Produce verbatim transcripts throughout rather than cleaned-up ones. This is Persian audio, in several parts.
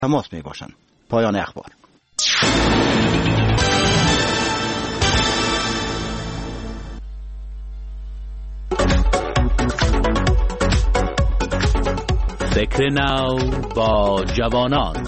تماس می باشند. پایان اخبار. فکر نو با جوانان.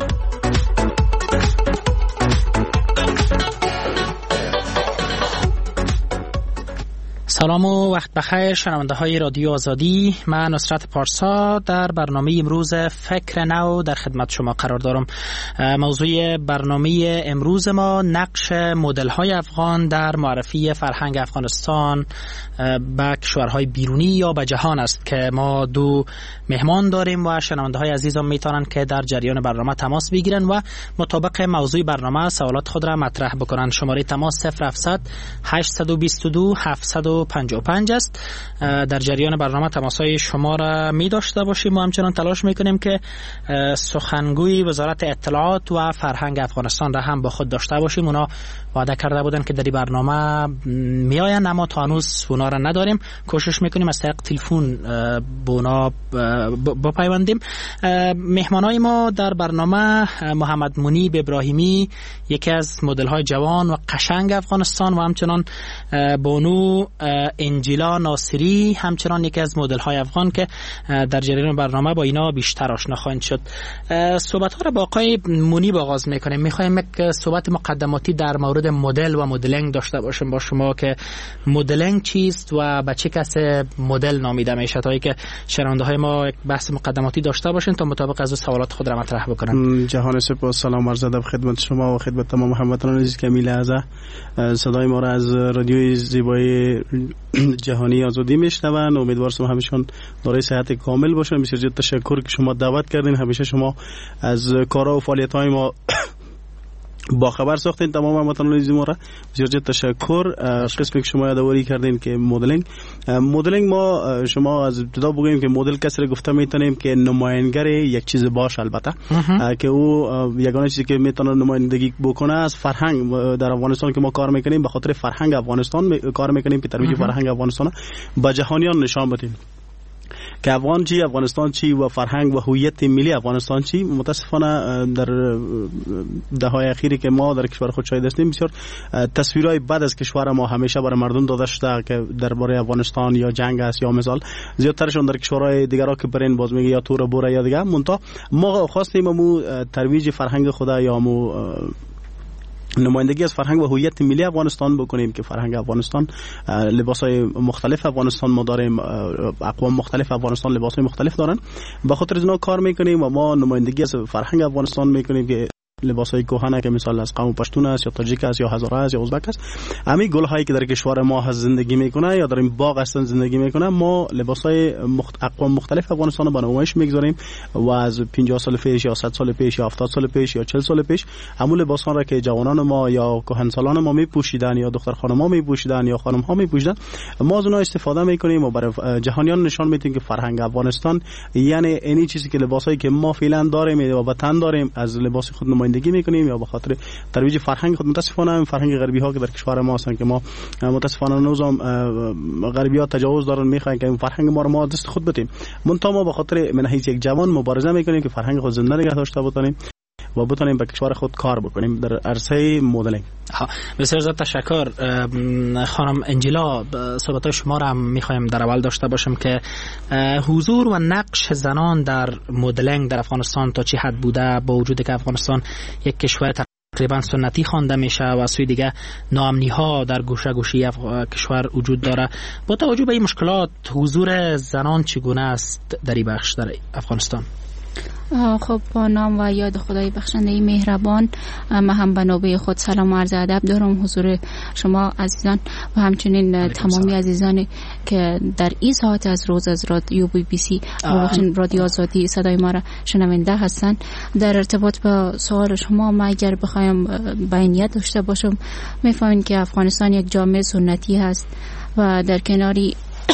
سلام و وقت بخیر شنونده های رادیو آزادی. من نصرت پارسا در برنامه امروز فکر نو در خدمت شما قرار دارم. موضوع برنامه امروز ما نقش مدل های افغان در معرفی فرهنگ افغانستان به کشورهای بیرونی یا به جهان است که ما دو مهمان داریم و شنونده های عزیزم میتونن که در جریان برنامه تماس بگیرن و مطابق موضوع برنامه سوالات خود را مطرح بکنن. شماره تماس صفر هفتصد هشتصد و بیست و دو هفتصد و پنجاه و پنج است. در جریان برنامه تماسهای شما را می داشته باشیم و همچنان تلاش میکنیم که سخنگوی وزارت اطلاعات و فرهنگ افغانستان را هم با خود داشته باشیم. اونا وعده کرده بودن که در این برنامه می آیند اما تا هنوز اونا را نداریم. کوشش میکنیم از طریق تلفن با اونا بپیوندیم. مهمانای ما در برنامه محمد منیب ابراهیمی، یکی از مدل های جوان و قشنگ افغانستان، و همچنان بانو انجیلا ناصری، همچنان یکی از مدل های افغان که در جریان برنامه با اینا بیشتر آشنا خواهند شد. صحبت ها را با آقای منیب آغاز میکنیم. میخوایم یک صحبت مقدماتی در مورد مدل و مدلینگ داشته باشیم با شما که مدلینگ چیست و به چه کس مدل نامیده میشه، تا اینکه شنونده های ما یک بحث مقدماتی داشته باشین تا مطابق از سوالات خود را مطرح بکنن. جهان سپاس، سلام عرض ادب خدمت شما و خدمت تمام هموطنان عزیز که میل از صدای ما را از رادیوی زیبای جهانی آزادی میشنون. امیدوارم همشون دارای صحت کامل باشن. بسیار زیاد تشکر که شما دعوت کردین. همیشه شما از کارا و فعالیت های ما با خبر ساختین تمام هموطنان عزیز ما را. بسیار زیاد تشکر. قسمی که شما یادآوری کردین که مدلینگ مدلینگ ما شما از ابتدا بگوییم که مدل کسی را گفته میتونیم که نماینگر یک چیز باش، البته که او یگانه چیزی که میتونه نمایندگی بکنه از فرهنگ در افغانستان که ما کار میکنیم، به خاطر فرهنگ افغانستان کار میکنیم که ترویج فرهنگ افغانستان به جهانیان نشان بدیم که افغان چی، افغانستان چی و فرهنگ و هویت ملی افغانستان چی. متاسفانه در دههای اخیری که ما در کشور خود شاهد هستیم بسیار تصویرهای بد از کشور ما همیشه برای مردم داده شده که درباره افغانستان یا جنگ است یا مثال زیادترشون در کشورهای دیگر که برین باز میگه یا تور بوره یا دیگه. منتها ما خواستیم مو ترویج فرهنگ خدا یا مو نمایندگی از فرهنگ و هویت ملی افغانستان بکنیم که فرهنگ افغانستان، لباسای مختلف افغانستان ما داریم، اقوام مختلف افغانستان لباسای مختلف دارن، به خاطر از اینا کار میکنیم و ما نمایندگی از فرهنگ افغانستان میکنیم که لباسای کهنه که مثال از قوم پشتون است یا تاجیک است یا هزاره است یا ازبک است، همین گل‌هایی که در کشور ما هست زندگی میکنه یا در این باغ هستن زندگی میکنه، ما لباسای مخت... اقوام مختلف افغانستان رو به نمایش میگذاریم و از پنجاه سال پیش یا صد سال پیش یا هفتاد سال پیش یا چهل سال پیش همون لباسان را که جوانان ما یا کهنسالان ما میپوشیدن یا دختر خانم‌ها میپوشیدن یا خانم‌ها میپوشیدن، ما از اونها استفاده میکنیم و برای جهانیان نشان میدیم که فرهنگ افغانستان یعنی اینی چیزی که لباسایی که ما فعلا داریم و وطن داریم از لباس خود نمایندگی میکنیم یا به خاطر ترویج فرهنگ خود. متاسفانه فرهنگ غربی ها که در کشور ما هستن که ما متاسفانه نوزام غربی ها تجاوز دارن، میخواین که این فرهنگ ما رو ما دست خود بدیم. منتها ما به خاطر من حیث یک جوان مبارزه میکنیم که فرهنگ خود زنده نگه داشته بتونیم و بتونیم به کشور خود کار بکنیم در عرصه مدلینگ. بسیار زیاد تشکر. خانم انجیلا، صحبت شما را هم میخوایم در اول داشته باشم که حضور و نقش زنان در مدلینگ در افغانستان تا چه حد بوده، با وجودی که افغانستان یک کشور تقریبا سنتی خوانده میشه و سوی دیگه ناامنی ها در گوشه گوشی کشور وجود داره. با توجه به این مشکلات حضور زنان چگونه است در این بخش در افغانستان؟ خب با نام و یاد خدای بخشنده مهربان، من هم به نوبه خود سلام و عرض ادب دارم حضور شما عزیزان و همچنین تمامی عزیزان که در این ساعت از روز از رادیو بی بی سی و رادیو آزادی صدای ما را شنونده هستند. در ارتباط با سوال شما ما اگر بخوایم بیانیت داشته باشم، میفهمین که افغانستان یک جامعه سنتی هست و در کناری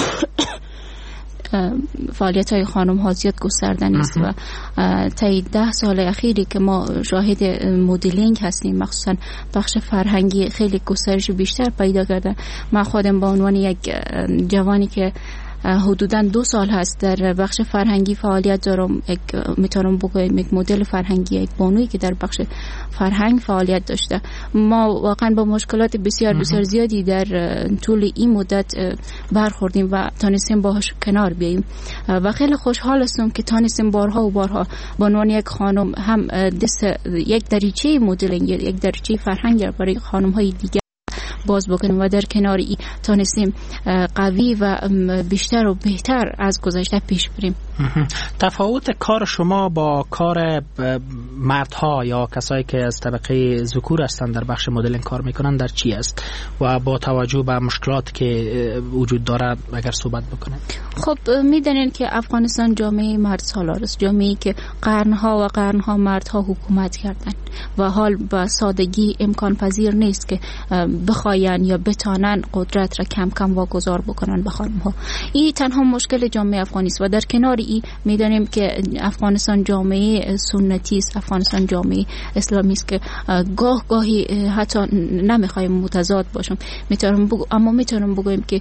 فعالیت های خانم ها زیاد گسترده نیست و تا ده سال اخیری که ما شاهد مدلینگ هستیم، مخصوصا بخش فرهنگی خیلی گسترش بیشتر پیدا کرده. من خودم به عنوان یک جوانی که حدوداً دو سال هست در بخش فرهنگی فعالیت دارم. یک میتونم بگم یک مدل فرهنگی، یک بانویی که در بخش فرهنگ فعالیت داشته. ما واقعا با مشکلات بسیار بسیار زیادی در طول این مدت برخوردیم و تانستیم باهاش کنار بیاییم و خیلی خوشحال هستم که تانستیم بارها و بارها با عنوان یک خانم هم دست یک دریچه مدلینگ، یک دریچه فرهنگ برای خانم های دیگه باز بکنیم و در کنار ای تانستیم قوی و بیشتر و بهتر از گذشته پیش بریم. تفاوت کار شما با کار مردها یا کسایی که از طبقه ذکور هستند در بخش مدلینگ کار میکنن در چی است و با توجه به مشکلات که وجود داره اگر صحبت بکنیم؟ خب میدونین که افغانستان جامعه مرد سالار است، جامعه‌ای که قرنها و قرنها مردها حکومت کردن و حال با سادگی امکان پذیر نیست که بخواین یا بتانن قدرت را کم کم واگذار بکنن به خانم‌ها. این تنها مشکل جامعه افغانی است و در کنار این میدونیم که افغانستان جامعه سنتی است، افغانستان جامعه اسلامی است که گاه گاهی حتی نمیخوایم متضاد باشم، میتونم بگو اما میتونم بگویم که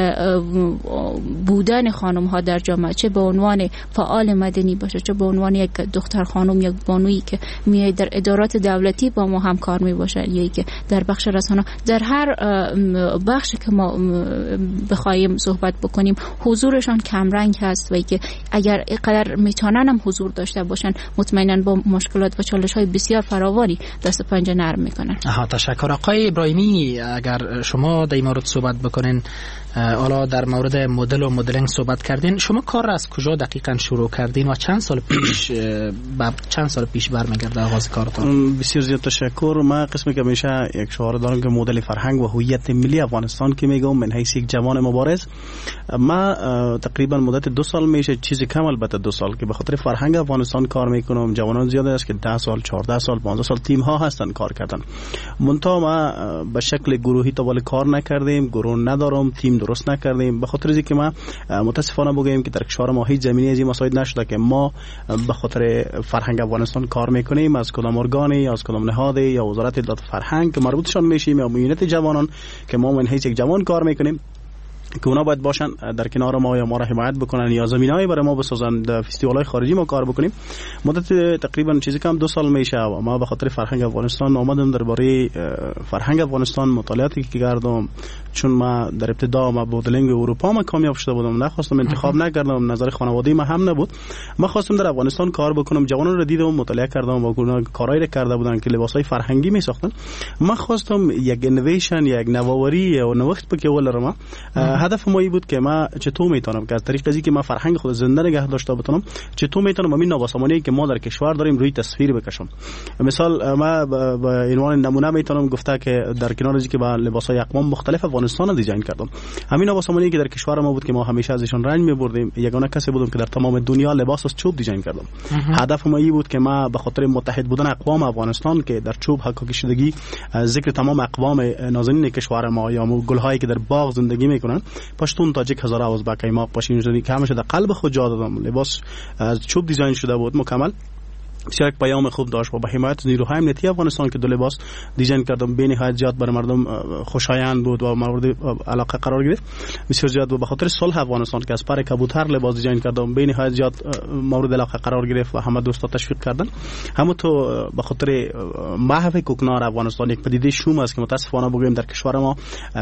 بودن خانم ها در جامعه چه به عنوان فعال مدنی باشه، چه به عنوان یک دختر خانم یا بانویی که میای در ادارات دولتی با ما همکار می باشه یا که در بخش رسانه، در هر بخشی که ما بخوایم صحبت بکنیم حضورشان کمرنگ هست و که اگر اینقدر میتونن هم حضور داشته باشن مطمئنا با مشکلات و چالش های بسیار فراوانی دست پنجه نرم میکنن. آها، تشکر. آقای ابراهیمی، اگر شما در این مورد صحبت بکنین، حالا در مورد مدل و مدلینگ صحبت کردین، شما کار را از کجا دقیقاً شروع کردین و چند سال پیش با چند سال پیش برمیگرده آغاز کارتون؟ بسیار زیاد تشکر. من قسمی که میشه یک شعار دارم که مدل فرهنگ و هویت ملی افغانستان که میگم من حیث یک جوان مبارز، ما تقریبا مدت دو سال میشه، چیزی کم البته دو سال که به خاطر فرهنگ افغانستان کار میکنم. جوانان زیاد است که ده سال، چهارده سال، پانزده سال تیم ها هستن کار کردن. منتها ما به شکل گروهی تا ولی کار نکردیم، گروه ندارم، تیم درست نکردیم، به خاطر اینکه ما متاسفانه بگیم که در کشور ما هیچ زمینی از این مسائل نشده که ما به خاطر فرهنگ افغانستان کار میکنیم، از کدام ارگانی، از کدام نهاد یا وزارت اطلاعات فرهنگ که مربوطشان میشیم یا میونت جوانان که ما من هیچ یک جوان کار میکنیم که اونا باید باشن در کنار ما یا ما را حمایت بکنن یا زمینه‌ای برای ما بسازن، در فستیوال‌های خارجی ما کار بکنیم. مدت تقریبا چیزی کم دو سال میشه و ما به خاطر فرهنگ افغانستان آمدم درباره فرهنگ افغانستان مطالعاتی که کردم، چون ما در ابتدا ما مدلینگ اروپا ما کامیاب شده بودم، نخواستم انتخاب نکردم، نظر خانواده ما هم نبود، ما خواستم در افغانستان کار بکنم. جوانان رو دیدم، مطالعه کردم و اونا کارایی رو کرده بودن که لباسای فرهنگی میساختن. ما خواستم یک انویشن، یک نوآوری یا نوښت بکه ولرم. هدف ما این بود که ما چطور میتونم که از طریق ازی که ما فرهنگ خود زنده نگه داشته بتونم، چطور میتونم همین نوسامانی که ما در کشور داریم روی تصویر بکشم. مثال ما با عنوان نمونه میتونم گفته که در کنار ازی که با لباسای اقوام مختلف افغانستان دیزاین کردم، همین نوسامانی که در کشور ما بود که ما همیشه ازشون رنج میبردیم، یگانه کسی بودم که در تمام دنیا لباس از چوب دیزاین کردم. هدف ما این بود که ما به خاطر متحد بودن اقوام افغانستان که در چوب حقا کشیدگی ذکر تمام اقوام نازنین کشور ما یا گلهایی که در باغ زندگی میکنن، پشتون، تاجیک، هزاره، ازبک، ایماق، پاشین، که همیشه در قلب خود جا دادم. لباس از چوب دیزاین شده بود مکمل، بسیار یک پیام خوب داشت و با حمایت نیروهای امنیتی افغانستان که دو لباس دیزاین کردم به نهایت زیاد برای مردم خوشایند بود و مورد علاقه قرار گرفت بسیار زیاد. و به خاطر صلح افغانستان که از پر کبوتر لباس دیزاین کردم به نهایت زیاد مورد علاقه قرار گرفت و همه دوستا تشویق کردن. همونطور به خاطر محو کوکنار افغانستان، یک پدیده شوم است که متاسفانه بگویم در کشور ما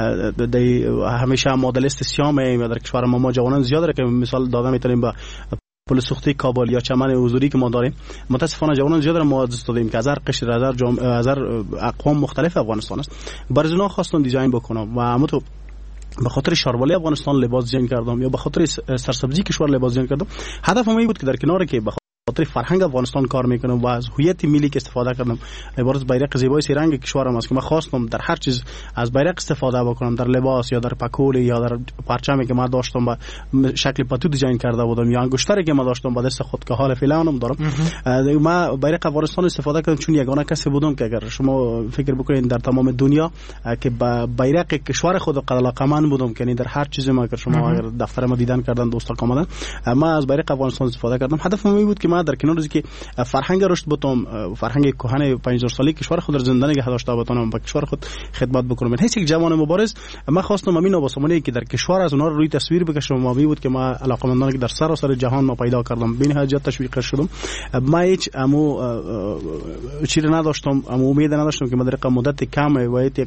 همیشه مدلیست سیام یا در کشور ما ما جوانان زیاد که مثال دادم میتونیم با پل سوخته کابل یا چمن حضوری که ما داریم، متاسفانه جوانان زیاد را ما دست دادیم که از هر قشر، از هر جامعه، از هر اقوام مختلف افغانستان است. برای اونا خواستم دیزاین بکنم و همونطور به خاطر شاروالی افغانستان لباس دیزاین کردم یا به خاطر سرسبزی کشور لباس دیزاین کردم. هدفم این بود که در کنار که خاطر فرهنگ افغانستان کار میکنم و از هویت ملی که استفاده کردم، عبارت بیرق زیبای سه رنگ کشورم است که من خواستم در هر چیز از بیرق استفاده بکنم، در لباس یا در پکول یا در پرچمی که من داشتم با شکل پتو دیزاین کرده بودم یا انگشتری که من داشتم با دست خود که حال فعلا هم دارم. من بیرق افغانستان استفاده کردم چون یگانه کسی بودم که اگر شما فکر بکنید در تمام دنیا که با بیرق کشور خود علاقه‌مند بودم، یعنی در هر چیزی ما که شما اگر دفتر ما دیدن کردن دوستا کاملا، ما از بیرق افغانستان استفاده کردم. هدفم این بود که ما در کنار که فرهنگ رشد بتم، فرهنگ کهن پنج هزار ساله کشور خود را زنده نگه داشته بتونم و کشور خود خدمت بکنم. هیچ یک جوان مبارز ما خواستم همین آباسمانی که در کشور از اونها روی تصویر بکشم. ما بود که ما علاقمندانی که در سراسر جهان ما پیدا کردم بین حاجت تشویق شدم. ما هیچ امو چیزی نداشتم، امو امید نداشتم که ما در مدت کم و یک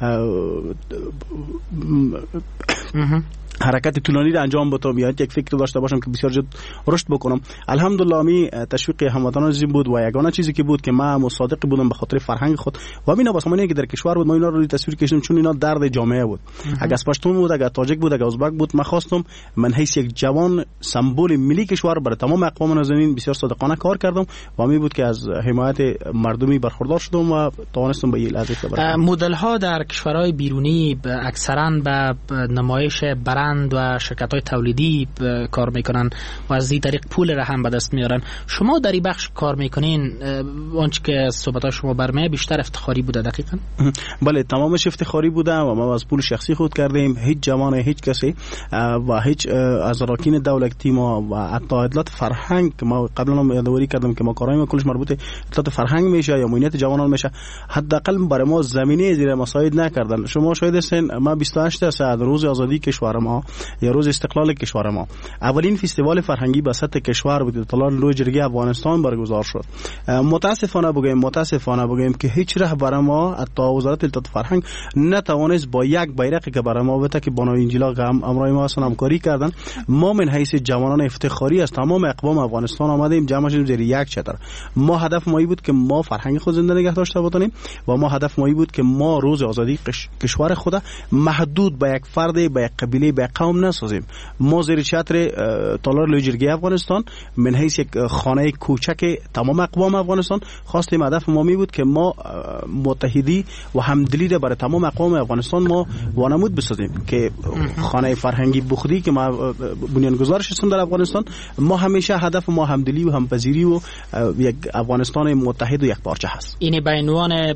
حرکت طولانی را انجام بدم یا یک فکر داشته باشم که بسیار زود رشد بکنم. الحمدلله می تشویق هموطنان زی بود و یگانه چیزی که بود که ما مصادق بودم به خاطر فرهنگ خود و همین آباسمانی که در کشور بود ما اینا رو تصویر کشیدیم چون اینا درد جامعه بود. اگه از پشتون بود، اگه تاجیک بود، اگه ازبک بود، ما خواستم من حیث یک جوان سمبل ملی کشور برای تمام اقوام نازنین بسیار صادقانه کار کردم و همین بود که از حمایت مردمی برخوردار شدم و توانستم به این لحظه برسم. مدل ها در کشورهای بیرونی اکثرا به نمایش برند و شرکت‌های تولیدی کار میکنن و از این طریق پول را هم به دست میارن. شما در این بخش کار میکنین، آنچه که از صحبت‌های شما برمیاد بیشتر افتخاری بوده دقیقاً؟ بله، تمامش افتخاری بوده و ما از پول شخصی خود کردیم. هیچ جوان، هیچ کسی و هیچ از راکین دولتی ما و حتی اطلاعات فرهنگ که ما قبلا هم یادآوری کردم که ما کارهای ما کلش مربوط اطلاعات فرهنگ میشه یا امنیت جوانان میشه، حداقل برای ما زمینه زیر مساعد نکردن. شما شاید هستین ما بیست و هشت درصد روز آزادی کشور ما یا روز استقلال کشور ما اولین فستیوال فرهنگی به سطح کشور بود طلال لوی جرگه افغانستان برگزار شد. متاسفانه بگیم متاسفانه بگیم که هیچ رهبر ما حتی وزارت اطلاعات فرهنگ نتوانست با یک بیرقی که برای ما بده که بانو انجیلا هم امرای ما هستن همکاری کردن. ما من حیث جوانان افتخاری از تمام اقوام افغانستان آمدیم جمع شدیم زیر یک چتر. ما هدف ما بود که ما فرهنگ خود زنده نگه داشته بتونیم و ما هدف ما بود که ما روز آزادی کشور خود محدود به یک فرد، به یک قبیله، به قوم نسازیم. ما زیر چتر تالار لوی جرگه افغانستان من حیث یک خانه کوچک تمام اقوام افغانستان خواستیم. هدف ما می بود که ما متحدی و همدلی را برای تمام اقوام افغانستان ما وانمود بسازیم که خانه فرهنگی بخودی که ما بنیانگذارش هستیم در افغانستان. ما همیشه هدف ما همدلی و همپذیری و یک افغانستان متحد و یک پارچه هست. اینی به عنوان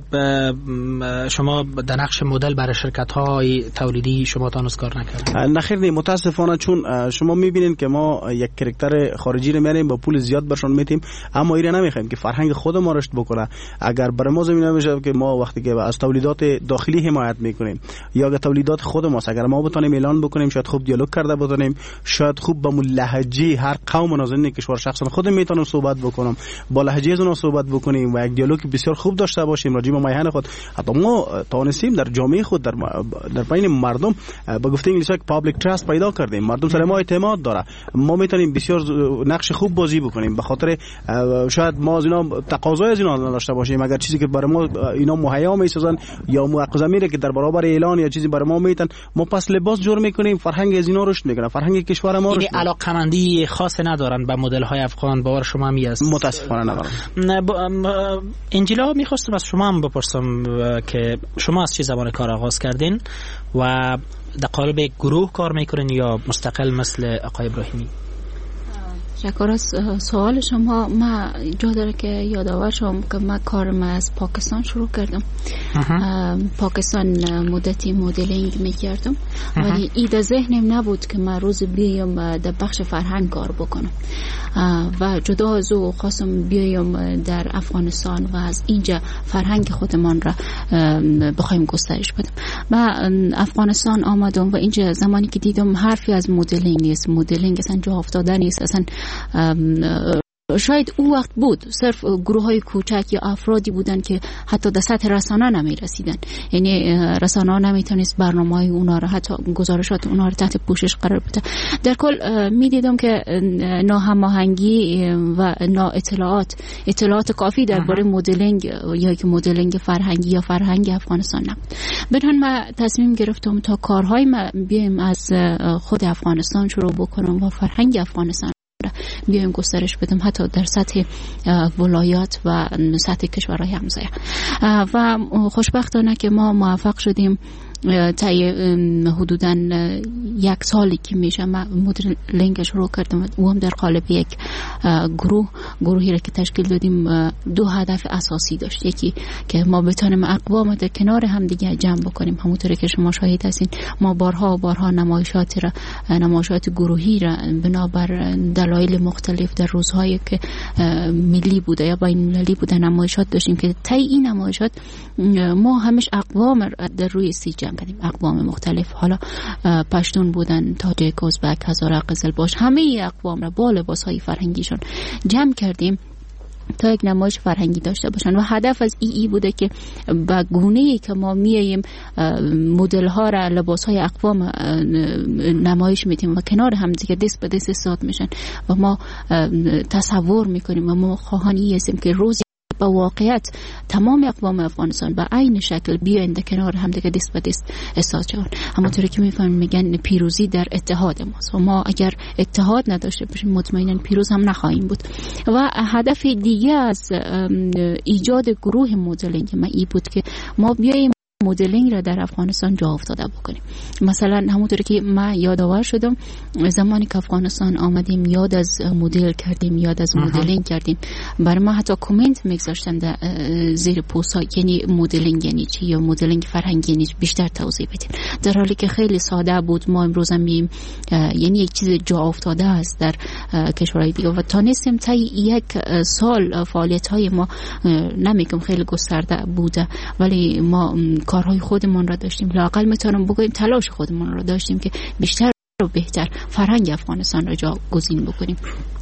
شما در نقش مدل برای شرکت‌های تولیدی شما تانوس کار نکردید؟ نخیر نه، متاسفانه چون شما میبینین که ما یک کرکتر خارجی رو میاریم با پول زیاد برشون میتیم، اما ایره نمیخوایم که فرهنگ خود ما رشد بکنه. اگر برای ما زمینه میشه که ما وقتی که از تولیدات داخلی حمایت میکنیم یا اگر تولیدات خود ماست، اگر ما بتونیم اعلان بکنیم شاید خوب دیالوگ کرده بتونیم، شاید خوب با لهجه هر قوم نازنین کشور شخصا خود میتونم صحبت بکنم، با لهجه از اونها صحبت بکنیم و یک دیالوگ بسیار خوب داشته باشیم راجع به میهن خود. حتی ما توانستیم در جامعه خود در در بین مردم با گفته انگلیسی یک پابلیک تراست پیدا کردیم. مردم سر ما اعتماد داره. ما میتونیم بسیار نقش خوب بازی بکنیم. به خاطر شاید ما از اینا تقاضای از اینا داشته باشیم، اگر چیزی که برای ما اینا مهیا میسازن یا موقزمیره که در برابر اعلان یا چیزی برای ما میتن، ما پس لباس جور میکنیم، فرهنگ از اینا رشد میکنه، فرهنگ کشور ما رشد. این علاقمندی خاص ندارن به مدل های افغان، باور شما می است؟ متاسفانه ندارن. انجیلا میخواستم از شما هم بپرسم که شما از چه زمان کار آغاز کردین و در قالب گروه کار میکنین یا مستقل مثل آقای ابراهیمی؟ شکر از سوال شما. ما جا داره که یادآور شم که من کارم از پاکستان شروع کردم. پاکستان مدتی مدلینگ میکردم ولی ایده ذهنم نبود که من روز بیایم در بخش فرهنگ کار بکنم و جدا از او خواستم بیایم در افغانستان و از اینجا فرهنگ خودمان را بخوایم گسترش بدم. من افغانستان آمدم و اینجا زمانی که دیدم حرفی از مدلینگ نیست، مدلینگ اصلا جا افتاده نیست، اصلا شاید او وقت بود صرف گروه های کوچک یا افرادی بودن که حتی در سطح رسانه نمی رسیدن، یعنی رسانه ها نمی تونست برنامه های اونا رو حتی گزارشات اونا رو تحت پوشش قرار بده. در کل می دیدم که ناهماهنگی و نا اطلاعات اطلاعات کافی درباره مدلینگ یا که مدلینگ فرهنگی یا فرهنگ افغانستان نبود. بنابراین من تصمیم گرفتم تا کارهای ما بیایم از خود افغانستان شروع بکنم و فرهنگ افغانستان بیایم گسترش بدم حتی در سطح ولایات و سطح کشورهای همسایه. و خوشبختانه که ما موفق شدیم تا حدوداً یک سالی که میشه من مدلینگ شروع کردم و هم در قالب یک گروه گروهی را که تشکیل دادیم دو هدف اساسی داشت. یکی که ما بتونیم اقوام در کنار هم دیگه جمع بکنیم. همونطوری که شما شاهد هستین ما بارها و بارها نمایشات را نمایشات گروهی را بنابر دلایل مختلف در روزهایی که ملی بوده یا بین المللی بوده نمایشات داشتیم که طی این نمایشات ما همش اقوام در روی سی جمع کردیم. اقوام مختلف، حالا پشتون بودن، تاجیک، ازبک، هزاره، قزلباش، همه اقوام را با لباسهای فرهنگیشون جمع کردیم تا یک نمایش فرهنگی داشته باشن و هدف از ای ای بوده که با گونه‌ای که ما میاییم مدل ها را لباس های اقوام نمایش میدیم و کنار هم دیگه دست به دست استاد میشن و ما تصور میکنیم و ما خواهانی هستیم که روزی با واقعیت تمام اقوام افغانستان با عین شکل بیاین کنار هم دیگه دست به دست استاد شون. همونطوری که میفهمیم میگن پیروزی در اتحاد ماست و ما اگر اتحاد نداشته باشیم مطمئنا پیروز هم نخواهیم بود. و هدف دیگه از ایجاد گروه مدلینگ ما ای بود که ما بیاییم مدلینگ را در افغانستان جا افتاده بکنیم. مثلا همونطوری که من یادآور شدم زمانی که افغانستان آمدیم یاد از مدل کردیم، یاد از مدلینگ کردیم، برای ما حتی کامنت میگذاشتن در زیر پست ها یعنی مدلینگ یعنی چی یا مدلینگ فرهنگی یعنی بیشتر توضیح بدین، در حالی که خیلی ساده بود. ما امروز هم میگیم یعنی یک چیز جا افتاده است در کشورهای دیگه و تانستیم تا یک سال فعالیت های ما نمیگم خیلی گسترده بوده ولی ما کارهای خودمون را داشتیم، لااقل میتونم بگویم تلاش خودمون را داشتیم که بیشتر و بهتر فرهنگ افغانستان را جاگزین بکنیم.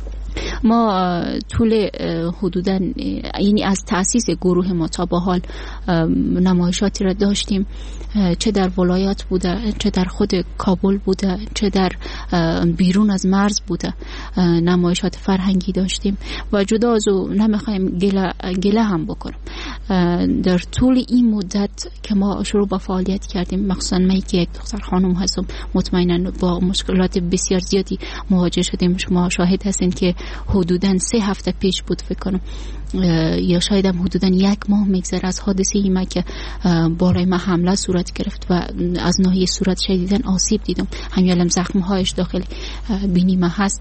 ما طول حدوداً یعنی از تأسیس گروه ما تا به حال نمایشاتی را داشتیم، چه در ولایات بوده، چه در خود کابل بوده، چه در بیرون از مرز بوده نمایشات فرهنگی داشتیم و جدا از او نمیخوایم گله, گله هم بکنم. در طول این مدت که ما شروع با فعالیت کردیم، مخصوصا من که یک دختر خانم هستم مطمئنا با مشکلات بسیار زیادی مواجه شدیم. شما شاهد هستین که حدوداً سه هفته پیش بود فکر کنم یا شاید هم حدوداً یک ماه میگذره از حادثه ایما که بالای ما حمله صورت گرفت و از ناحیه صورت شدیداً آسیب دیدم، همین زخم هایش داخل بینی ما هست.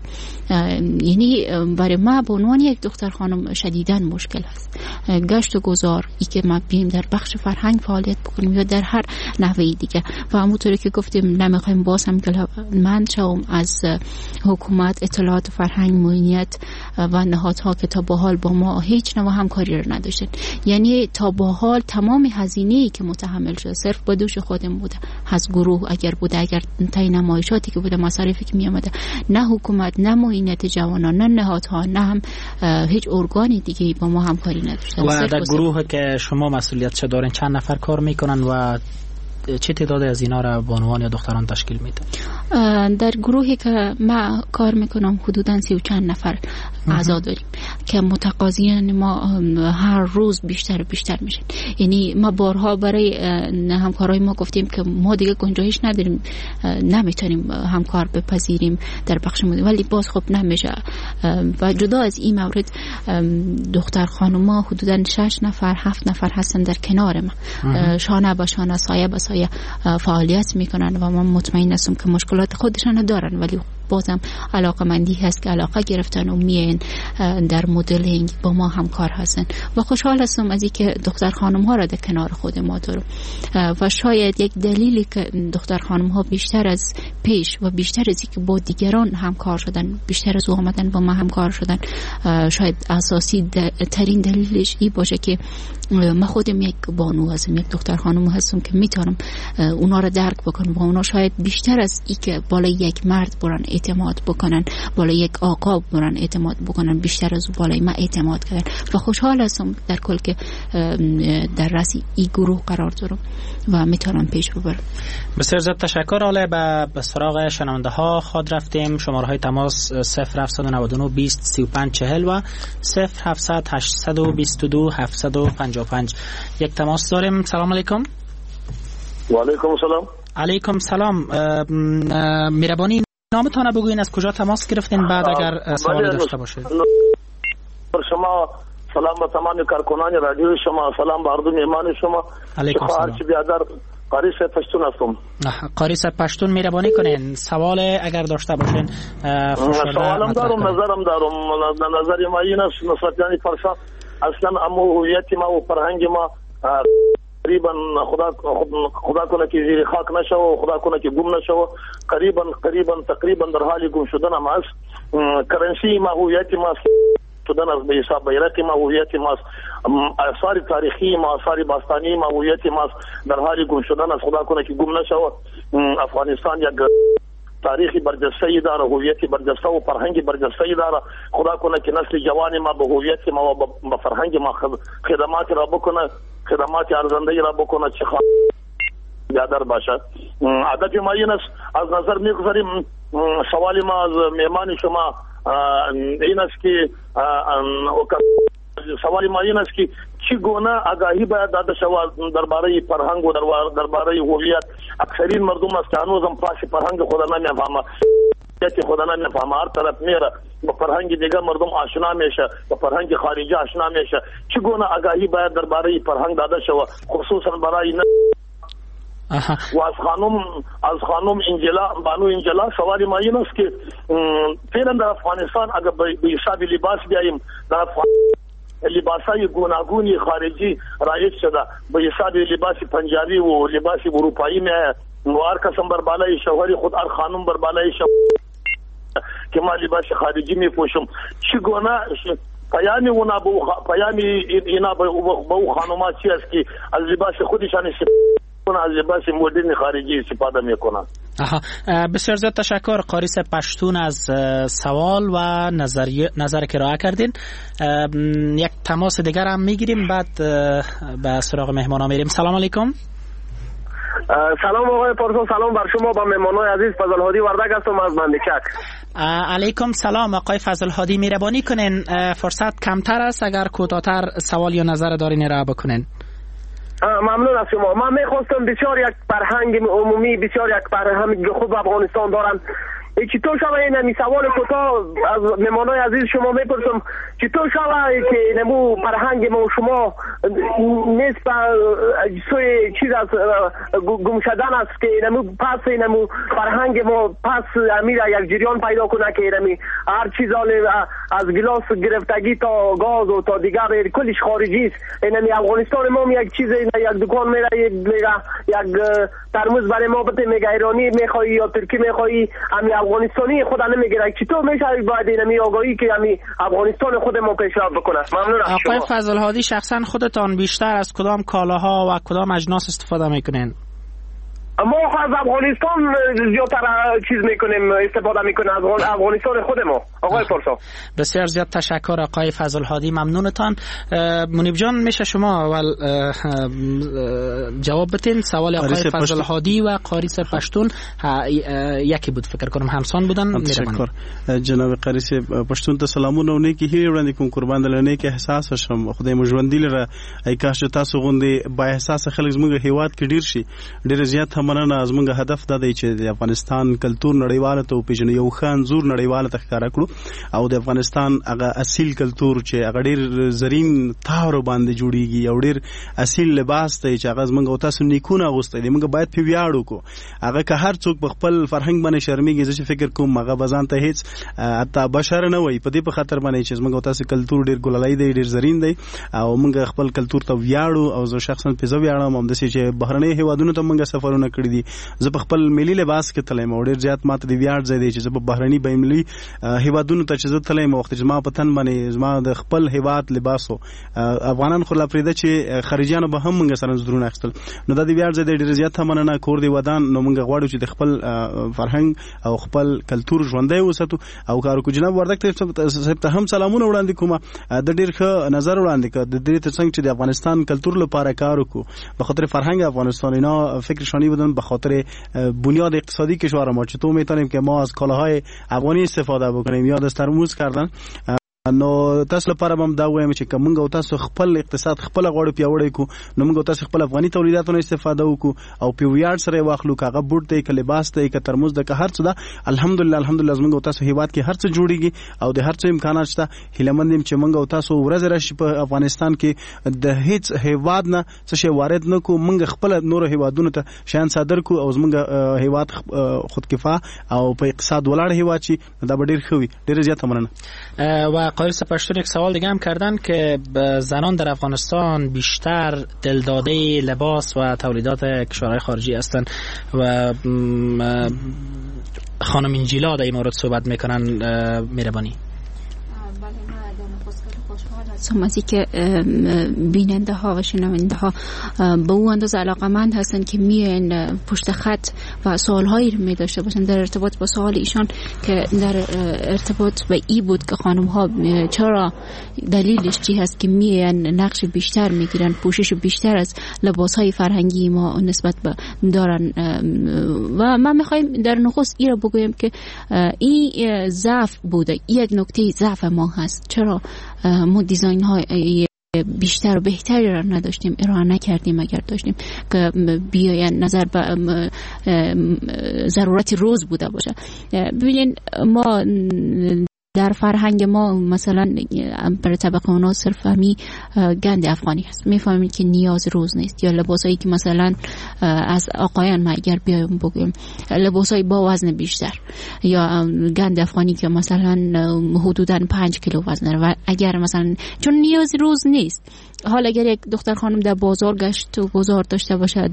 یعنی برای ما به عنوان یک دختر خانم شدیداً مشکل هست گشت و گذار ای که ما بیم در بخش فرهنگ فعالیت بکنیم یا در هر نحوه دیگه. و همونطوری که گفتیم نمیخوایم باز هم من شوم از حکومت، اطلاعات فرهنگ، معینیت و نهادها که تا به حال با ما هیچ نوع همکاری رو نداشتن. یعنی تا به حال تمام هزینه‌ای که متحمل شده صرف با دوش خودم بوده، از گروه اگر بوده، اگر تای نمایشاتی که بوده، مصارفی که می آمده، نه حکومت، نه معینیت جوانان، نه نهادها، نه هم هیچ ارگانی دیگه با ما همکاری نداشتن. و در گروه که شما مسئولیت چه دارین چند نفر کار میکنن و چه تعداد از اینا را بانوان یا دختران تشکیل میده؟ در گروهی که من کار میکنم حدوداً سی و چند نفر اعضا داریم که متقاضیان ما هر روز بیشتر بیشتر میشن. یعنی ما بارها برای همکارای ما گفتیم که ما دیگه گنجایش نداریم، نمیتونیم همکار بپذیریم در بخش مدیر، ولی باز خب نمیشه. و جدا از این مورد دختر خانوما حدوداً شش نفر هفت نفر هستن در کنار ما، شانه به شانه، سایه به سایه فعالیت میکنن و من مطمئن هستم که مشکلات خودشان دارن ولی بازم علاقه مندی هست که علاقه گرفتن و میین در مدلینگ با ما همکار هستن و خوشحال هستم از اینکه دختر خانم ها را در کنار خود ما دارم. و شاید یک دلیلی که دختر خانم ها بیشتر از پیش و بیشتر از اینکه با دیگران همکار شدن، بیشتر از اومدن با ما همکار شدن، شاید اساسی ترین دلیلش این باشه که من خودم یک بانو هستم، یک دختر خانم هستم که میتونم اونا را درک بکنم و اونا شاید بیشتر از این که بالای یک مرد برن اعتماد بکنن، بالای یک آقا برن اعتماد بکنن، بیشتر از بالای من اعتماد کردن و خوشحال هستم در کل که در رأس این گروه قرار دارم و میتونم پیش ببرم. بسیار زیاد تشکر. حالا به سراغ شنونده ها خود رفتیم. شماره های تماس صفر هفت نه نه بیست سی و پنج چهل و صفر هفتصد هشتصد و بیست و دو هفتصد و پنجاه و پنج. یک تماس داریم. سلام علیکم. و علیکم السلام. علیکم سلام. مهربانی نامتان بگوین، از کجا تماس گرفتین، بعد اگر سوالی داشته باشید. شما سلام به تمام کارکنان رادیو شما، سلام به اردو میهمان شما. علیکم سلام. هرچی بیادر قاری صاحب پشتون هستم. قاری صاحب پشتون مهربانی کنین سوال اگر داشته باشین. سوالم دارم، نظرم دارم. نظر ما این است نصرت جانی پارسا اصلا اما هویت ما و فرهنگ ما قریبا خدا خدا کنه که زیر خاک نشه و خدا کنه که گم نشه و قریبا قریبا تقریبا در حال گم شدن ما است. کرنسی ما هویت ما شدن از به حساب بیرق ما هویت ما است. آثار تاریخی ما آثار باستانی ما هویت ما در حال گم شدن از خدا کنه که گم نشه و افغانستان یک تاریخی برجسته داره، هویت برجسته و فرهنگ برجسته داره. خدا کنه که نسل جوان ما به هویت ما و به فرهنگ ما خدمات را بکنه، خدمات ارزنده را بکنه چه خواهد بیادر باشد. عادت ما این است از نظر میگذاریم. سوال ما از مهمان شما این است که سوال ما این است که چگونه آگاهی باید داده شود درباره فرهنگ و درباره هویت. اکثرین مردم است که هنوزم پاس فرهنگ خود نمیفهمه، خود نمیفهمه، هر طرف میره با فرهنگ دیگه مردم آشنا میشه، با فرهنگ خارجی آشنا میشه. چگونه آگاهی باید درباره فرهنگ داده شود خصوصا برای و از خانم از خانم انجلا بانو انجلا سوال ما این است که فعلا در افغانستان اگر به حساب لباس بیاییم در افغانستان لباسای گوناگونی خارجی رایج شده به حساب لباس پنجابی و لباس اروپایی می و هر کسم بر بالای شوهری خود هر خانم بر بالای شوهر که ما لباس خارجی می پوشم. چگونه پیامی اونا به پیامی اینا به او خانوما چی است که از لباس خودشان از لباس مدرن خارجی استفاده میکنن. آها بسیار زیاد تشکر قاری صاحب پشتون از سوال و نظر نظر که ارائه کردین. یک تماس دیگر هم میگیریم بعد به سراغ مهمانا میریم. سلام علیکم. سلام آقای پارسا، سلام بر شما با مهمانای عزیز. فضل هادی وردک هستم از بندچک. علیکم سلام آقای فضل هادی، مهربانی کنین فرصت کمتر است اگر کوتاه‌تر سوال یا نظر دارین ارائه بکنین. ممنون از شما. من میخواستم بسیار یک فرهنگ عمومی بسیار یک فرهنگ خوب افغانستان دارن. چطور شوه این همی سوال کوتاه از مهمانای عزیز شما میپرسم چطور شوه که نمو فرهنگ ما و شما نیست سوی چیز از گم شدن است که نمو پس نمو فرهنگ ما پس امیر یک جریان پیدا کنه که نمی هر چیز از گلاس گرفتگی تا گاز و تا دیگر کلش خارجی است. نمی افغانستان ما یک چیز یک دکان میره میگه یک ترمز برای ما بده میگه ایرانی میخوایی یا ترکی میخوایی امی افغانستانی خود نمیگیره. چطور میشه باید اینمی آگاهی که امی افغانستان خود ما پیشرفت بکنه؟ ممنون از شما. آقای فضل هادی شخصا خودتان بیشتر از کدام کالاها و کدام اجناس استفاده میکنین؟ ما از افغانستان زیادتر چیز میکنیم استفاده میکنیم از افغانستان خود ما آقای پارسا. بسیار زیاد تشکر آقای فضل هادی، ممنونتان. منیب جان میشه شما اول جواب بتین سوال آقای فضل هادی و قاری صاحب پشتون یکی بود فکر کنم همسان بودن. تشکر جناب قاری صاحب پشتون ته سلامونه او نیکی هیله وړاندې کوم قربان د لنه کې احساس شم خدای مو ژوندۍ لره ای کاش تاسو غوندې با احساس خلک زموږ هیواد کې ډیر شي. ډیر زیات مننه. زموږ هدف دا دی چې د افغانستان کلتور نړیواله ته پیژنو، یو ښه انځور نړیواله ته ښکاره کړو او د افغانستان هغه اصیل کلتور چې هغه ډیر زرین تاور باندې جوړیږي او ډیر اصیل لباس دی چې هغه زموږ او تاسو نیکونه اغوستی دی، موږ باید په ویاړ وکړو. هغه که هر څوک په خپل فرهنګ باندې شرمېږي زه چې فکر کوم هغه به ځان ته هېڅ حتی بشر نه وایي په دې په خاطر باندې چې زموږ او تاسو کلتور ډیر ګلالۍ دی، ډیر زرین دی او موږ خپل کلتور ته ویاړو او زه شخصا په زه ویاړم همداسې چې بهرنۍ هیوادونو ته موږ سفرونه کړي دي. زه په خپل ملي لباس کې تلم او ډیر زیات ماته د ویاړ ځای دی چې زه په بهرني بینالمللي هیوادونو ته چې زه تلم وخت چې ما په تن باندې زما د خپل هیواد لباسو افغانان خو لا پرېږده چې خارجیانو به هم موږ سره نظرونه اخیستل، نو دا د ویاړ ځای دی. ډېر زیات مننه کور دی ودان. نو موږ غواړو چې د خپل فرهنګ او خپل کلتور ژوندی وساتو او کار وکړو. جناب وردک صاحب ته هم سلامونه وړاندې کوم. د ډېر ښه نظر وړاندې کړ د دې ترڅنګ چې د افغانستان کلتور لپاره کار وکړو به خاطر فرهنگ افغانستان. اینا فکرشانی بودن به خاطر بنیاد اقتصادی کشور ما. چطور میتونیم که ما از کالاهای افغانی استفاده بکنیم؟ یاد از ترمز کردن نو تاسو لپاره هم دا وایم چې کومنګ او تاسو خپل اقتصاد خپل غوړ پیوړی کو نو موږ تاسو خپل افغاني تولیداتونو استفاده وکړو او په ویاړ سره واخلو کاغه بوټ ته ک لباس ته ک ترموز د ک هر څه دا الحمدلله الحمدلله موږ تاسو هیواد کې هر څه جوړیږي او د هر څه امکانات شته هیلمندیم چې موږ تاسو ورځ راشي په افغانستان کې د هیڅ هیواد نه څه شی وارد نه کو موږ خپل نور هیوادونو ته شان صادر کو او موږ هیواد خودکفا او په اقتصاد ولاړ هیواد چې دا ډیر خوي ډیر زیات مننه. و قایل سپشتون یک سوال دیگه هم کردن که زنان در افغانستان بیشتر دلداده لباس و تولیدات کشورهای خارجی هستند و خانم انجیلا در این مورد صحبت میکنن. مهربانی. سمازی که بیننده ها و شنونده ها به اون اندازه علاقمند هستن که میان پشت خط و سوال هایی رو می داشته باشن در ارتباط با سوال ایشان که در ارتباط به ای بود که خانم ها چرا دلیلش چی هست که میان نقش بیشتر میگیرن، پوشش بیشتر از لباس های فرهنگی ما نسبت به دارن. و من میخوایم در نخست ای رو بگویم که این ضعف بوده، یک نکته ضعف ما هست. چرا ما دیزاین های بیشتر و بهتری را نداشتیم، ارائه نکردیم اگر داشتیم که بیاین نظر به ضرورت روز بوده باشه. ببینین ما در فرهنگ ما مثلا برای طبقه اونا صرف همی گند افغانی هست، میفهمید که نیاز روز نیست. یا لباسایی که مثلا از آقایان ما اگر بیایم بگیم لباسای با وزن بیشتر یا گند افغانی که مثلا حدوداً پنج کیلو وزن داره و اگر مثلا چون نیاز روز نیست. حالا اگر یک دختر خانم در بازار گشت و بازار داشته باشه،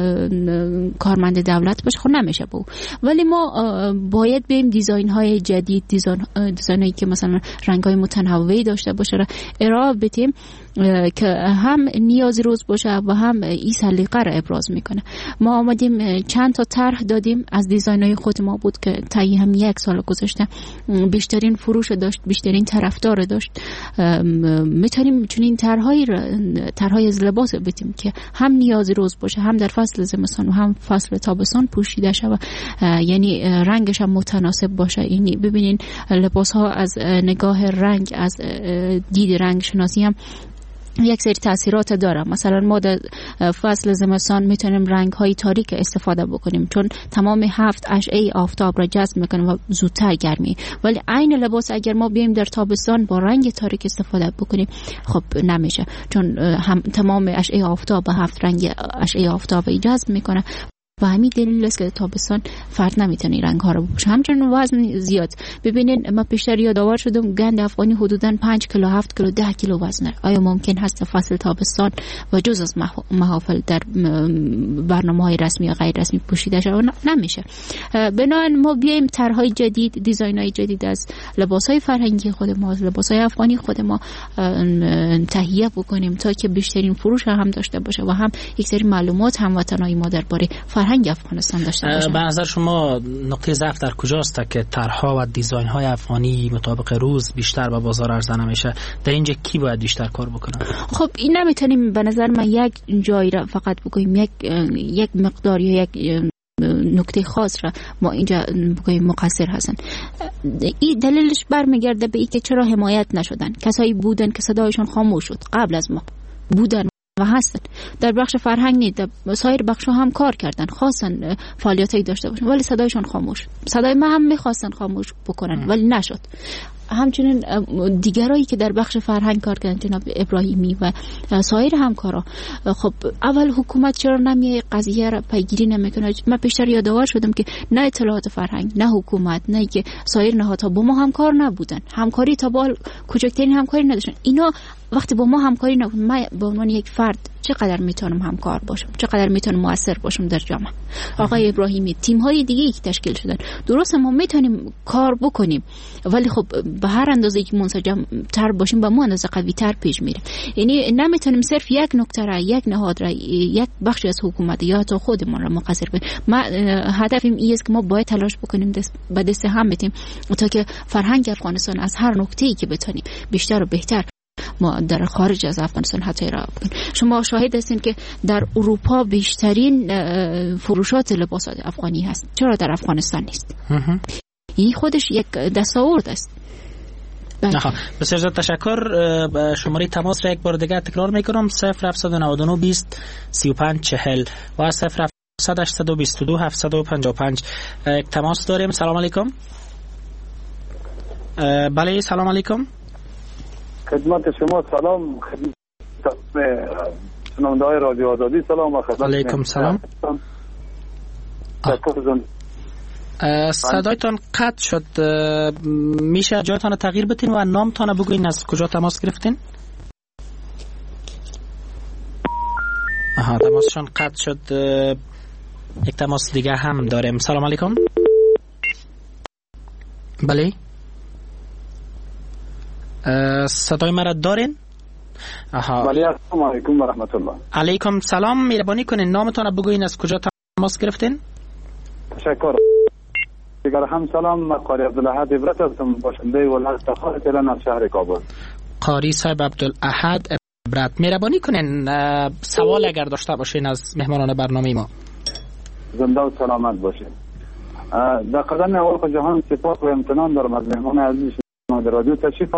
کارمند دولت باشه، خب نمیشه بو. ولی ما باید بریم دیزاین های جدید، دیزاین دیزاینایی که مثلا رنگ های متنوعی داشته باشه را ارائه بدیم که هم نیاز روز باشه و هم این سلیقه را ابراز میکنه. ما آمدیم چند تا طرح دادیم از دیزاینای خود ما بود که تا هم یک سال گذشته بیشترین فروش داشت، بیشترین طرفدار داشت. میتونیم چنین طرحهای طرحهای از لباس بدیم که هم نیاز روز باشه، هم در فصل زمستان و هم فصل تابستان پوشیده شود، یعنی رنگش هم متناسب باشه. یعنی ببینین لباس ها از نگاه رنگ، از دید رنگ شناسی هم یک سری تاثیرات داره. مثلا ما در فصل زمستان میتونیم رنگ های تاریک استفاده بکنیم چون تمام هفت اشعه آفتاب را جذب میکنه و زودتر گرمی. ولی عین لباس اگر ما بیایم در تابستان با رنگ تاریک استفاده بکنیم خب نمیشه، چون هم تمام اشعه آفتاب به هفت رنگ اشعه آفتاب جذب میکنه و همین دلیل است که تابستان فرد نمیتونه رنگ ها رو بپوشه. همچنین وزن زیاد. ببینین ما پیشتر یادآور شدم گند افغانی حدوداً پنج کیلو، هفت کیلو، ده کیلو وزنه. آیا ممکن هست فصل تابستان و جز از محافل در برنامه‌های رسمی یا غیر رسمی پوشیده شود؟ نمیشه. بنابراین ما بیایم طرح‌های جدید، دیزاین‌های جدید از لباس‌های فرهنگی خود ما، از لباس‌های افغانی خود ما تهیه بکنیم تا که بیشترین فروش هم داشته باشه و هم یک سری معلومات هموطنای ما درباره فرهنگ افغانستان داشته باشه. به نظر شما نقطه ضعف در کجاست که طرح‌ها و دیزاین‌های افغانی مطابق روز بیشتر به بازار عرضه نمیشه؟ در اینجا کی باید بیشتر کار بکنه؟ خب این نمیتونیم به نظر من یک جایی را فقط بگوییم، یک یک مقدار یا یک نکته خاص را ما اینجا بگوییم مقصر هستن. این دلیلش برمیگرده به اینکه چرا حمایت نشدن. کسایی بودن که صدایشون خاموش شد قبل از ما بودن و هستن. در بخش فرهنگ نیست، در سایر بخش هم کار کردن، خواستن فعالیتایی داشته باشن ولی صدایشون خاموش. صدای ما هم میخواستن خاموش بکنن ولی نشد. همچنین دیگرایی که در بخش فرهنگ کار کردن، جناب ابراهیمی و سایر همکارا، خب اول حکومت چرا نمیه قضیه را پیگیری نمیکنه؟ من پیشتر یادآور شدم که نه اطلاعات فرهنگ، نه حکومت، نه که سایر نهادها با ما همکار نبودن. همکاری تا با کوچکترین همکاری نداشتن. اینا وقتی با ما همکاری نکنن، من به عنوان یک فرد چقدر میتونم همکار باشم، چقدر میتونم موثر باشم در جامعه؟ آقای ابراهیمی، تیم های دیگه ای که تشکیل شدن، درست ما میتونیم کار بکنیم ولی خب به هر اندازه که منسجم تر باشیم به ما اندازه قوی تر پیش میریم. یعنی نمیتونیم صرف یک نکته را، یک نهاد را، یک بخشی از حکومت یا حتی خودمون را مقصر بگیریم. ما هدفم این است که ما باید تلاش بکنیم دست به دست هم بدیم تا که فرهنگ افغانستان از هر نکته‌ای که بتونیم بیشتر و بهتر ما در خارج از افغانستان حتی را بکنیم. شما شاهد هستین که در اروپا بیشترین فروشات لباسات افغانی هست. چرا در افغانستان نیست؟ این خودش یک دستاورد است. بسیار زیاد تشکر. شماره تماس را یک بار دیگه تکرار میکنم: صفر هفت نه نه بیست سی و پنج چهل و صفر هفت هشت دو دو هفت پنج پنج. یک تماس داریم. سلام علیکم. بله سلام علیکم. خدمت شما سلام، خدمت شنونده های رادیو آزادی سلام و خدمت علیکم سلام. صدایتان قطع شد، میشه جایتان تغییر بتین و نامتان بگوین از کجا تماس گرفتین؟ آها تماسشان قطع شد. یک تماس دیگه هم داریم. سلام علیکم. بله صدای مرا دارین؟ آها بله. السلام علیکم و رحمت الله. علیکم سلام. مهربانی کنین نامتان بگوین از کجا تماس گرفتین؟ تشکر. دیگر هم سلام، من قاری عبدالاحد عبرت هستم، باشنده ولایت تخار تهران از شهر کابل. قاری صاحب عبدالاحد عبرت، مهربانی کنین سوال اگر داشته باشین از مهمانان برنامه ما. زنده و سلامت باشین. در قدم اول جهان سپاس و امتنان دارم از مهمان عزیز شما در رادیو تشریف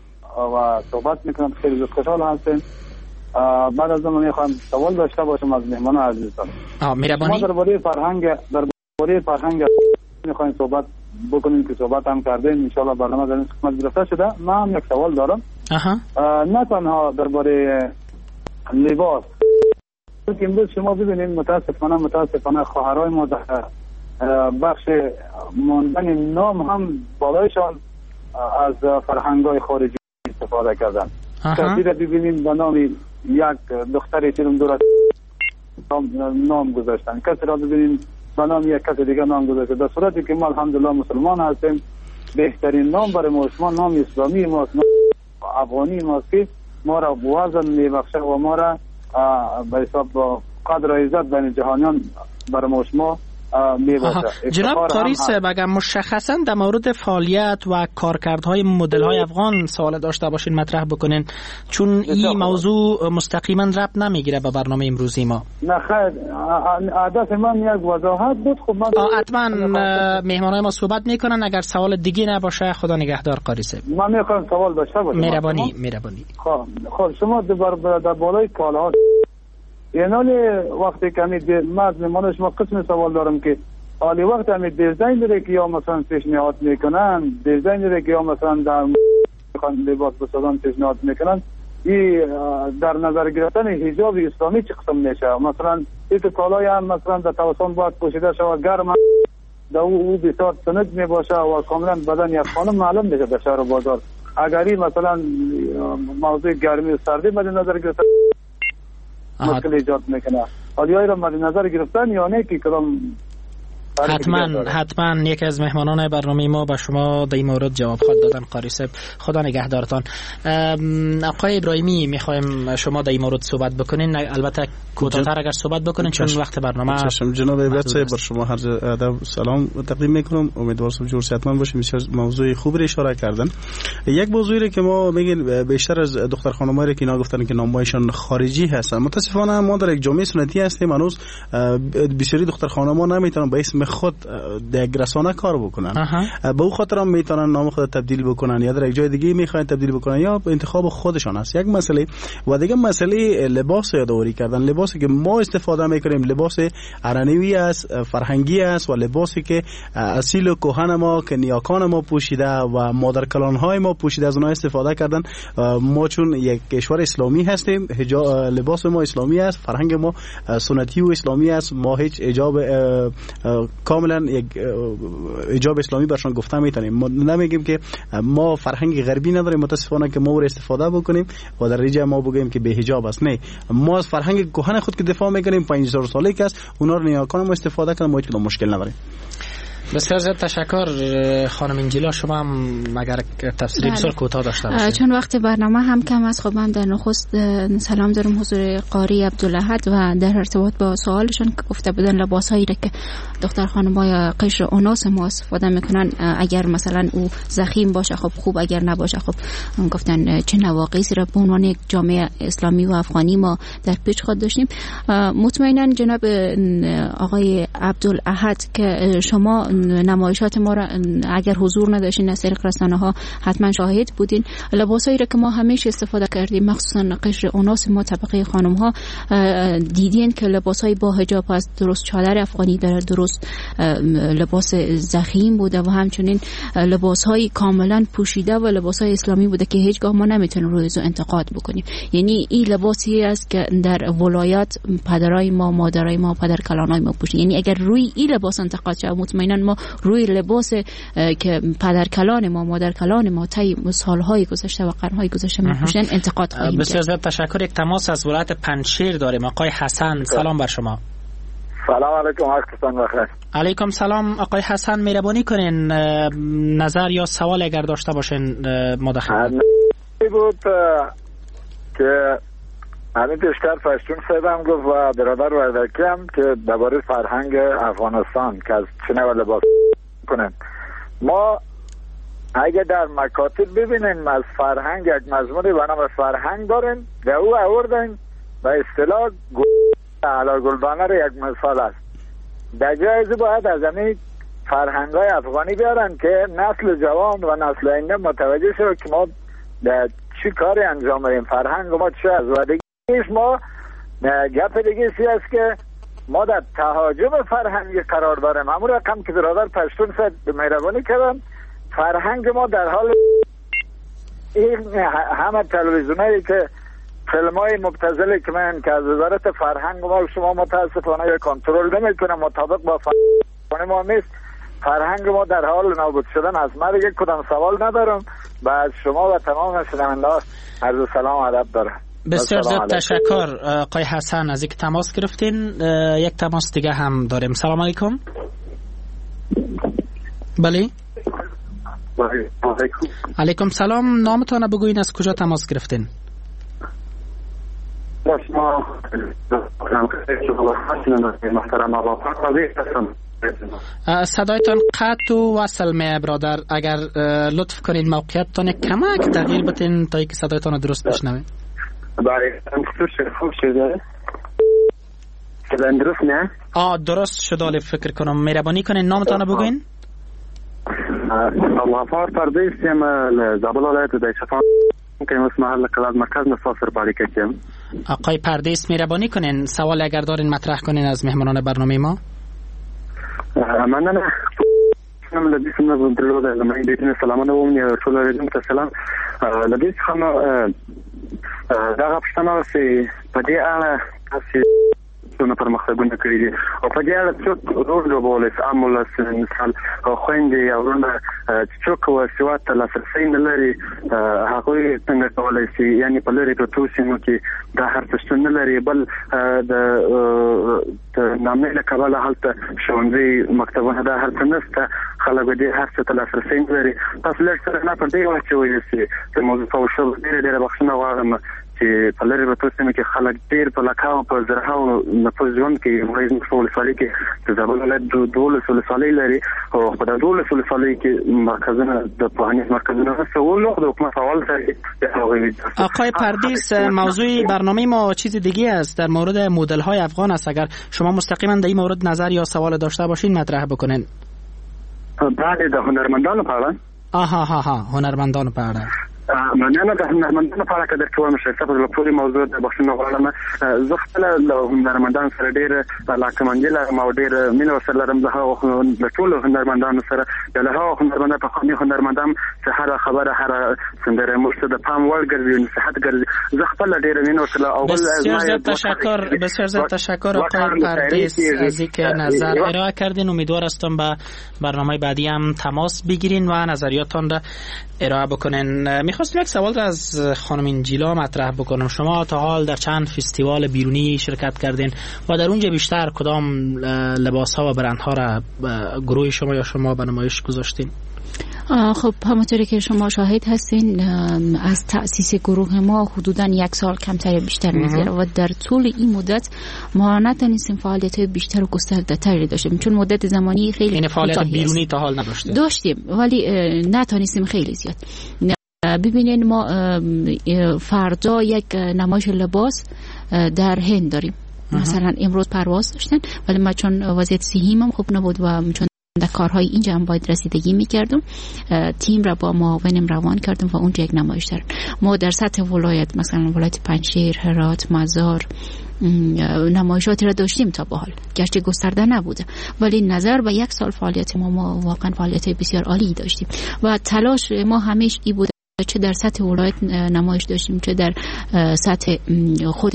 و صحبت میکنم. خیلی خوشحال هستیم. بعد از اون میخوام سوال داشته باشم از مهمان عزیزتان. مهربانی. ما درباره فرهنگ درباره فرهنگ میخوایم صحبت بکنیم که صحبت هم کردیم، ان شاء الله برنامه در این قسمت گرفته شده. من هم یک سوال دارم. اها. نه تنها درباره لباس، که امروز شما ببینید متاسفانه متاسفانه خواهرای ما در بخش ماندن نام هم بالایشان از فرهنگ‌های خارجی استفاده کردن. کسی را ببینید به نام یک دختری که دور نام, نام گذاشتن، کسی را ببینید به نام یک کسی دیگه نام گذاشته، در صورتی که ما الحمدلله مسلمان هستیم. بهترین نام برای ما شما نام اسلامی ماست، نام افغانی ماست که ما را بوازن میبخشه و ما را به حساب قدر و عزت بین جهانیان برای ما شما میباشه. جناب قاری صاحب اگر مشخصا در مورد فعالیت و کارکردهای مدل‌های افغان سوال داشته باشین مطرح بکنین، چون این موضوع مستقیما ربط نمیگیره به برنامه امروزی ما. نه خیر، هدف من یک وضاحت بود. خب من حتما مهمانای ما صحبت میکنن، اگر سوال دیگه نباشه خدا نگهدار قاری صاحب. من میخوام سوال داشته باشم. مهربانی مهربانی. خب خب شما در بالای کالاها یعنی وقتی که همین مزمانه شما قسم سوال دارم که حالی وقت همین دیزاین داره که یا مثلا پیشنهاد میکنن، دیزاین داره که یا مثلا در لباس بسازن پیشنهاد میکنن، این در نظر گرفتن حجاب اسلامی چه قسم میشه؟ مثلا این کالای هم مثلا در توسان باید پوشیده شود، گرم در او بسیار سنت میباشه و کاملا بدن یک خانم معلوم میشه در شهر و بازار. اگری مثلا موضوع گرمی و سردی مد نظر گرفتن مشکل ایجاد میکنه، آدیایی را مد نظر گرفتن یا نه که کدام؟ حتما حتما یکی از مهمانان برنامه ما به شما در این مورد جواب خواهد دادن. قاری صاحب خدا نگهدارتان. آقای ابراهیمی میخوایم شما در این مورد صحبت بکنین، البته کوتاه‌تر اگر صحبت بکنین چون وقت برنامه. چشم جناب عبرت صاحب، بر شما هر ادب سلام تقدیم میکنم. امیدوارم جور صحتمند باشیم. بسیار موضوع خوب را اشاره کردن. یک موضوعی که ما میگیم بیشتر از دختر خانمایی که اینا گفتن که نامایشان خارجی هستن، متاسفانه ما در یک جامعه سنتی هستیم، هنوز بسیاری دختر خانم‌ها نمیتونن به اسم خود در رسانه کار بکنن. به او خاطر هم میتونن نام خود تبدیل بکنن یا در یک جای دیگه میخواین تبدیل بکنن یا انتخاب خودشان است. یک مسئله و دیگه مسئله لباس یادآوری کردن. لباسی که ما استفاده میکنیم لباس ارنوی است، فرهنگی است و لباسی که اصیل و کهن ما که نیاکان ما پوشیده و مادر کلان های ما پوشیده از اونها استفاده کردن. ما چون یک کشور اسلامی هستیم، لباس ما اسلامی است، فرهنگ ما سنتی و اسلامی است، ما هیچ حجاب کاملا یک حجاب اسلامی برشان گفته میتونیم. ما نمیگیم که ما فرهنگ غربی نداریم متاسفانه که ما رو استفاده بکنیم و در نتیجه ما بگیم که به حجاب است. نه، ما از فرهنگ کهن خود که دفاع میکنیم، پنج هزار ساله که است، اونا رو نیاکان ما استفاده کنن، ما هیچ مشکل نداریم. بسیار زیاد تشکر خانم انجیلا. شما هم مگر تفسیری بسیار کوتاه داشته باشید چون وقت برنامه هم کم است. خب من در نخست سلام دارم حضور قاری عبدالاحد و در ارتباط با سوالشون که گفته بودن لباسایی را که دختر خانم‌ها یا قشر اوناس ما استفاده میکنن اگر مثلا او ضخیم باشه خب خوب، اگر نباشه خب گفتن چه نواقصی را به عنوان یک جامعه اسلامی و افغانی ما در پیش خود داشتیم. مطمئنا جناب آقای عبدالاحد که شما نمایشات ما را اگر حضور نداشتین از طریق رسانه ها حتما شاهد بودین. لباسایی را که ما همیشه استفاده کردیم مخصوصا قشر اوناس ما طبقه خانم ها دیدین که لباسای با حجاب است، درست چادر افغانی داره، درست لباس ضخیم بوده و همچنین لباسهای کاملا پوشیده و لباسهای اسلامی بوده که هیچگاه ما نمیتونیم روی زو انتقاد بکنیم. یعنی این لباسی است که در ولایت پدرای ما، مادرای ما، پدر کلانای ما پوشیدن. یعنی اگر روی این لباس انتقاد شود مطمئنا ما روی لباس که پدر کلان ما، مادر کلان ما طی سالهای گذشته و قرنهای گذشته میپوشن انتقاد خواهیم کرد. بسیار زیاد تشکر. یک تماس از ولایت پنجشیر داریم. آقای حسن سلام بر شما. سلام علیکم. وقتتون بخیر. علیکم سلام آقای حسن، مهربانی کنین نظر یا سوال اگر داشته باشین مداخله بود که همین پیشتر پشتون سیدم گفت و برادر وردکی هم که درباره فرهنگ افغانستان که از چینه و لباس کنن. ما اگه در مکاتب ببینیم از فرهنگ یک مضمونی به نام فرهنگ داریم و او آوردن و اصطلاح علا گلدانه را یک مثال است. در جایزی باید از همین فرهنگ های افغانی بیارن که نسل جوان و نسل آینده متوجه شد که ما در چی کاری انجام میدیم، فرهنگ ما چه از و دیگه ما گپ دیگه سی است که ما در تهاجم فرهنگ قرار داریم. همون رقم که برادر پشتون سد مهربانی کردن، فرهنگ ما در حال این همه تلویزیونایی که فیلم های مبتذلی که من که از وزارت فرهنگ ما شما متاسفانه کنترل نمیکنه مطابق با فرهنگ ما نیست. فرهنگ ما در حال نابود شدن از من یک کدام سوال ندارم و از شما و تمام شنونده ها عرض سلام و ادب دارم. بسیار زیاد تشکر آقای حسن از اینکه تماس گرفتین. یک تماس دیگه هم داریم. سلام علیکم. بله علیکم سلام. نامتان بگوین، از کجا تماس گرفتین؟ صدایتان قطع و وصل می برادر، اگر لطف کنین موقعیتتان کمک تغییر بدین تا اینکه صدایتان درست بشنویم. بله خوب شده. درست نه؟ آه درست شده فکر کنم. مهربانی کنین نامتان بگوین. غفار پردیس یم زابل ولایت دیشفان که اسم محل قلعه مرکز نفاصر بالی کردیم. آقای پردیس مهربانی کنین سوال اگر دارین مطرح کنین از مهمانان برنامه ما. من نه من لدی سم درلو ده من دیتن سلامونه ووم یا ټول ریدم ته سلام لدی خم دا غوښتنه وسی په دې اړه تاسو څونه پرمختګونه کړی دي او په دې اړه څوک رول لوبولی عمل مثال خويندې او ورونه څوک وسوات ته لاسرسي نه لري هغوی څنګه کولای شي یعنی په لري پروتو سیمو کې دا هر څه نه لري بل د نامې له کبله هلته ښوونځي مکتبونه دا هر څه نشته خلک دې هر څه ته لاسرسي نه لري. تاسو لږ سره نه په دې واچوئ چې د موضوع په شو ډېره ډېره بخښنه غواړم چې په لري په توسمه کې خلک ډېر په لکاو په زرهاو نفوذ ژوند کې موږ په ولسوالۍ کې د زابل ولایت د دولس ولسوالۍ لري او په د دولس ولسوالۍ کې مرکزونه د پوهنې مرکزونه سوالو د حکومت اول سره. آقای پردیس موضوع برنامه ما چیز دیگه است در مورد مدل های افغان است. اگر شما مستقیما در این مورد نظر یا سوال داشته باشین مطرح بکنین. بعد د هنرمندانو په اړه آها ها ها هنرمندانو په اړه مننه د هنرمندانو په اړه کډر کوم شي څه په ټولي موضوع د بښنه غواړم. زه خپل له هنرمندانو سره ډېر علاقمندي لرم او ډېر مینه سره لرم. زه هغه د ټولو هنرمندانو سره د هغه هنرمندانو په خوني هنرمندان چې هر خبره هر سندره مرشد د پام وړ ګرځي نصيحت ګرځي. زه خپل ډېر مینه سره اول بسیار زیاد تشکر بسیار زیاد تشکر آقای پردیس از اینکه نظر ارائه کردین. امیدوار هستم به برنامه بعدی هم تماس بگیرین و نظریاتتان را ارائه بکنین. میخواستم یک سوال از خانم انجیلا مطرح بکنم. شما تا حال در چند فستیوال بیرونی شرکت کردین و در اونجا بیشتر کدام لباس ها و برند ها را گروه شما یا شما به نمایش گذاشتین؟ خب همونطوری که شما شاهد هستین از تأسیس گروه ما حدوداً یک سال کمتر یا بیشتر میگذره و در طول این مدت ما نتونستیم فعالیت بیشتر و گسترده تری داشتیم چون مدت زمانی خیلی این فعالیت بیرونی تا حال نداشتیم داشتیم ولی نتونستیم خیلی زیاد. ببینین ما فردا یک نمایش لباس در هند داریم مثلا امروز پرواز داشتن ولی ما چون وضعیت صحیم هم خوب نبود و چون در کارهای اینجا هم باید رسیدگی میکردم. تیم را با معاونم روان کردم و اونجا یک نمایش دارن. ما در سطح ولایت مثلا ولایت پنجشیر، هرات، مزار نمایشاتی را داشتیم تا به حال، گرچه گسترده نبوده، ولی نظر به یک سال فعالیت ما ما واقعا فعالیت بسیار عالی داشتیم و تلاش ما همیشه ای بود، چه در سطح ولایت نمایش داشتیم چه در سطح خود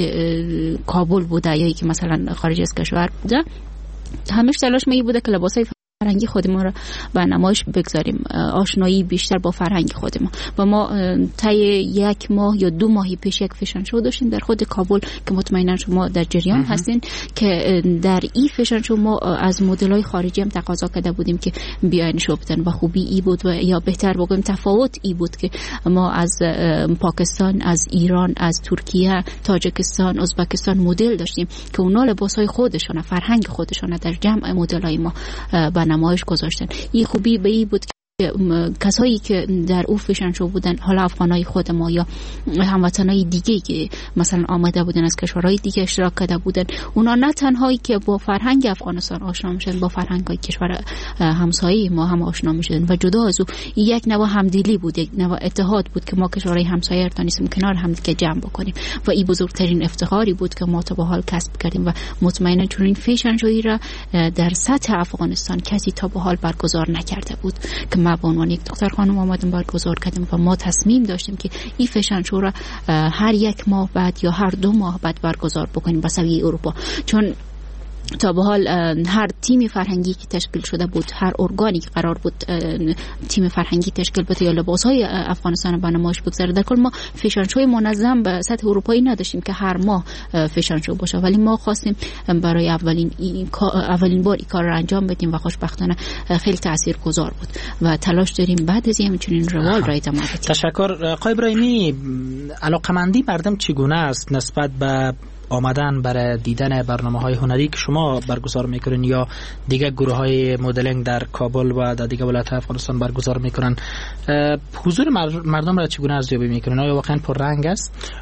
کابل بوده یا که مثلا خارج از کشور بوده، همیشه تلاش ما ای بوده که لباسای فرهنگی خود ما را به نمایش بگذاریم، آشنایی بیشتر با فرهنگ خود ما. و ما طی یک ماه یا دو ماهی پیش یک فشن شو داشتیم در خود کابل که مطمئنا شما در جریان هستین که در این فشن شو ما از مدل‌های خارجی هم تقاضا کرده بودیم که بیاین شو بدن و خوبی ای بود و یا بهتر بگم تفاوت ای بود که ما از پاکستان، از ایران، از ترکیه، تاجیکستان، ازبکستان مدل داشتیم که اونا لباسای خودشون، فرهنگ خودشون در جمع مدل‌های ما نمایش گذاشتن. این خوبی به این بود که کسایی که در او فشن شو بودن، حالا افغانای خود ما یا هموطنای دیگه که مثلا آمده بودن از کشورهای دیگه اشتراک کرده بودن، اونا نه تنهایی که با فرهنگ افغانستان آشنا میشدن، با فرهنگای کشور همسایه ما هم آشنا میشدن و جدا از او یک نوع همدلی بود، یک نوع اتحاد بود که ما کشورهای همسایه را نیستیم کنار هم دیگه جمع بکنیم و این بزرگترین افتخاری بود که ما تا به حال کسب کردیم و مطمئنا چون این فشن شویی را در سطح افغانستان کسی تا به حال برگزار نکرده بود که ما به عنوان یک دختر خانم آمدیم برگزار کردیم و ما تصمیم داشتیم که این فشن شو را هر یک ماه بعد یا هر دو ماه بعد برگزار بکنیم به سویه اروپا، چون تا به حال هر تیم فرهنگی که تشکیل شده بود، هر ارگانی که قرار بود تیم فرهنگی تشکیل بده یا لباسهای افغانستان به نمایش بگذاره، در کل ما فشن شوی منظم به سطح اروپایی نداشتیم که هر ماه فشن شو باشه، ولی ما خواستیم برای اولین اولین بار این کار را انجام بدیم و خوشبختانه خیلی تاثیرگذار بود و تلاش داریم بعد از این چنین روال را ادامه بدیم. تشکر. آقای ابراهیمی، علاقمندی مردم چگونه است نسبت به آمدن برای دیدن برنامه‌های هنری که شما برگزار میکنین یا دیگه گروه‌های مدلینگ در کابل و در دیگه ولایت افغانستان برگزار میکنن؟ حضور مردم را چگونه ارزیابی میکنین؟ آیا واقعا پررنگ است؟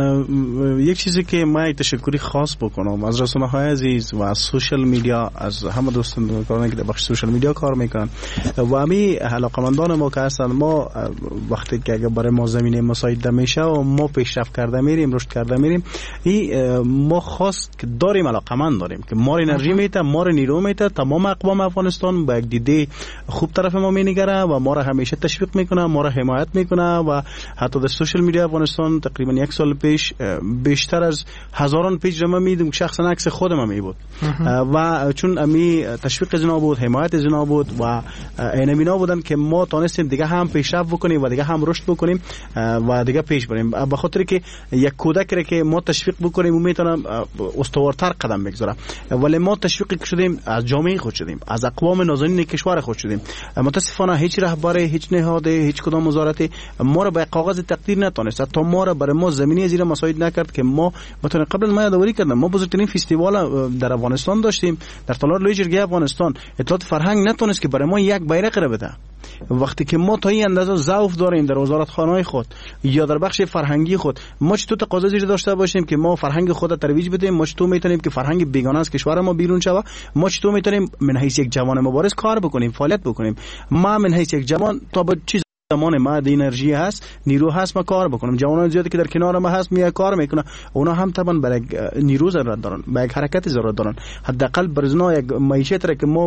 یک چیزی که ما یک تشکری خاص بکنم از رسانه‌های عزیز و از سوشال میدیا، از همه دوستان کارانی که در بخش سوشال میدیا کار میکنن و همین علاقمندان ما که هستن، ما وقتی که اگه برای ما زمینه مساعده میشه و ما پیشرفت کرده میریم، رشد کرده میریم، این ما خاص که داریم، علاقمند داریم که ما انرژی میته، ما نیرو میته، تمام اقوام افغانستان با یک دیده خوب طرف ما مینگره و ما را همیشه تشویق میکنه، ما را حمایت میکنه و حتی در سوشال میدیا افغانستان تقریبا یک سال پیش بیشتر از هزاران پیج جمع میدیم که شخصا عکس خودم می بود و چون امی تشویق از اینا بود، حمایت از اینا بود و اینمینا بودن که ما تونستیم دیگه هم پیشرفت بکنیم و دیگه هم رشد بکنیم و دیگه پیش بریم، به خاطر که یک کودک را که ما تشویق بکنیم میتونم استوارتر قدم بگذاره، ولی ما تشویق شدیم از جامعه خود شدیم، از اقوام نازنین کشور خود شدیم. متاسفانه هیچ رهبر، هیچ نهاد، هیچ کدام وزارت ما را به کاغذ تقدیر نتونست، تا ما را برای ما زمینه زیر مساعد نکرد که ما بتونیم. قبل ما یادآوری کردم ما بزرگترین فستیوال در افغانستان داشتیم، در تالار لوی جرگه افغانستان. اطلاعات فرهنگ نتونست که برای ما یک بیرق را بده. وقتی که ما تا این اندازه ضعف داریم در وزارتخانه‌های خود یا در بخش فرهنگی خود، ما چطور تقاضا زیر داشته باشیم که ما فرهنگ خود را ترویج بدیم؟ ما چطور میتونیم که فرهنگ بیگانه از کشور ما بیرون شود؟ ما چطور میتونیم من حیث یک جوان مبارز کار بکنیم، فعالیت بکنیم؟ ما من حیث یک جوان تا به چیز زمان ما انرژی هست، نیرو هست، ما کار بکنم. جوانان زیادی که در کنار ما هست میای کار میکنه، اونا هم طبعا برای نیرو ضرورت دارن، برای حرکت ضرورت دارن. حداقل برزنا یک معیشت را که ما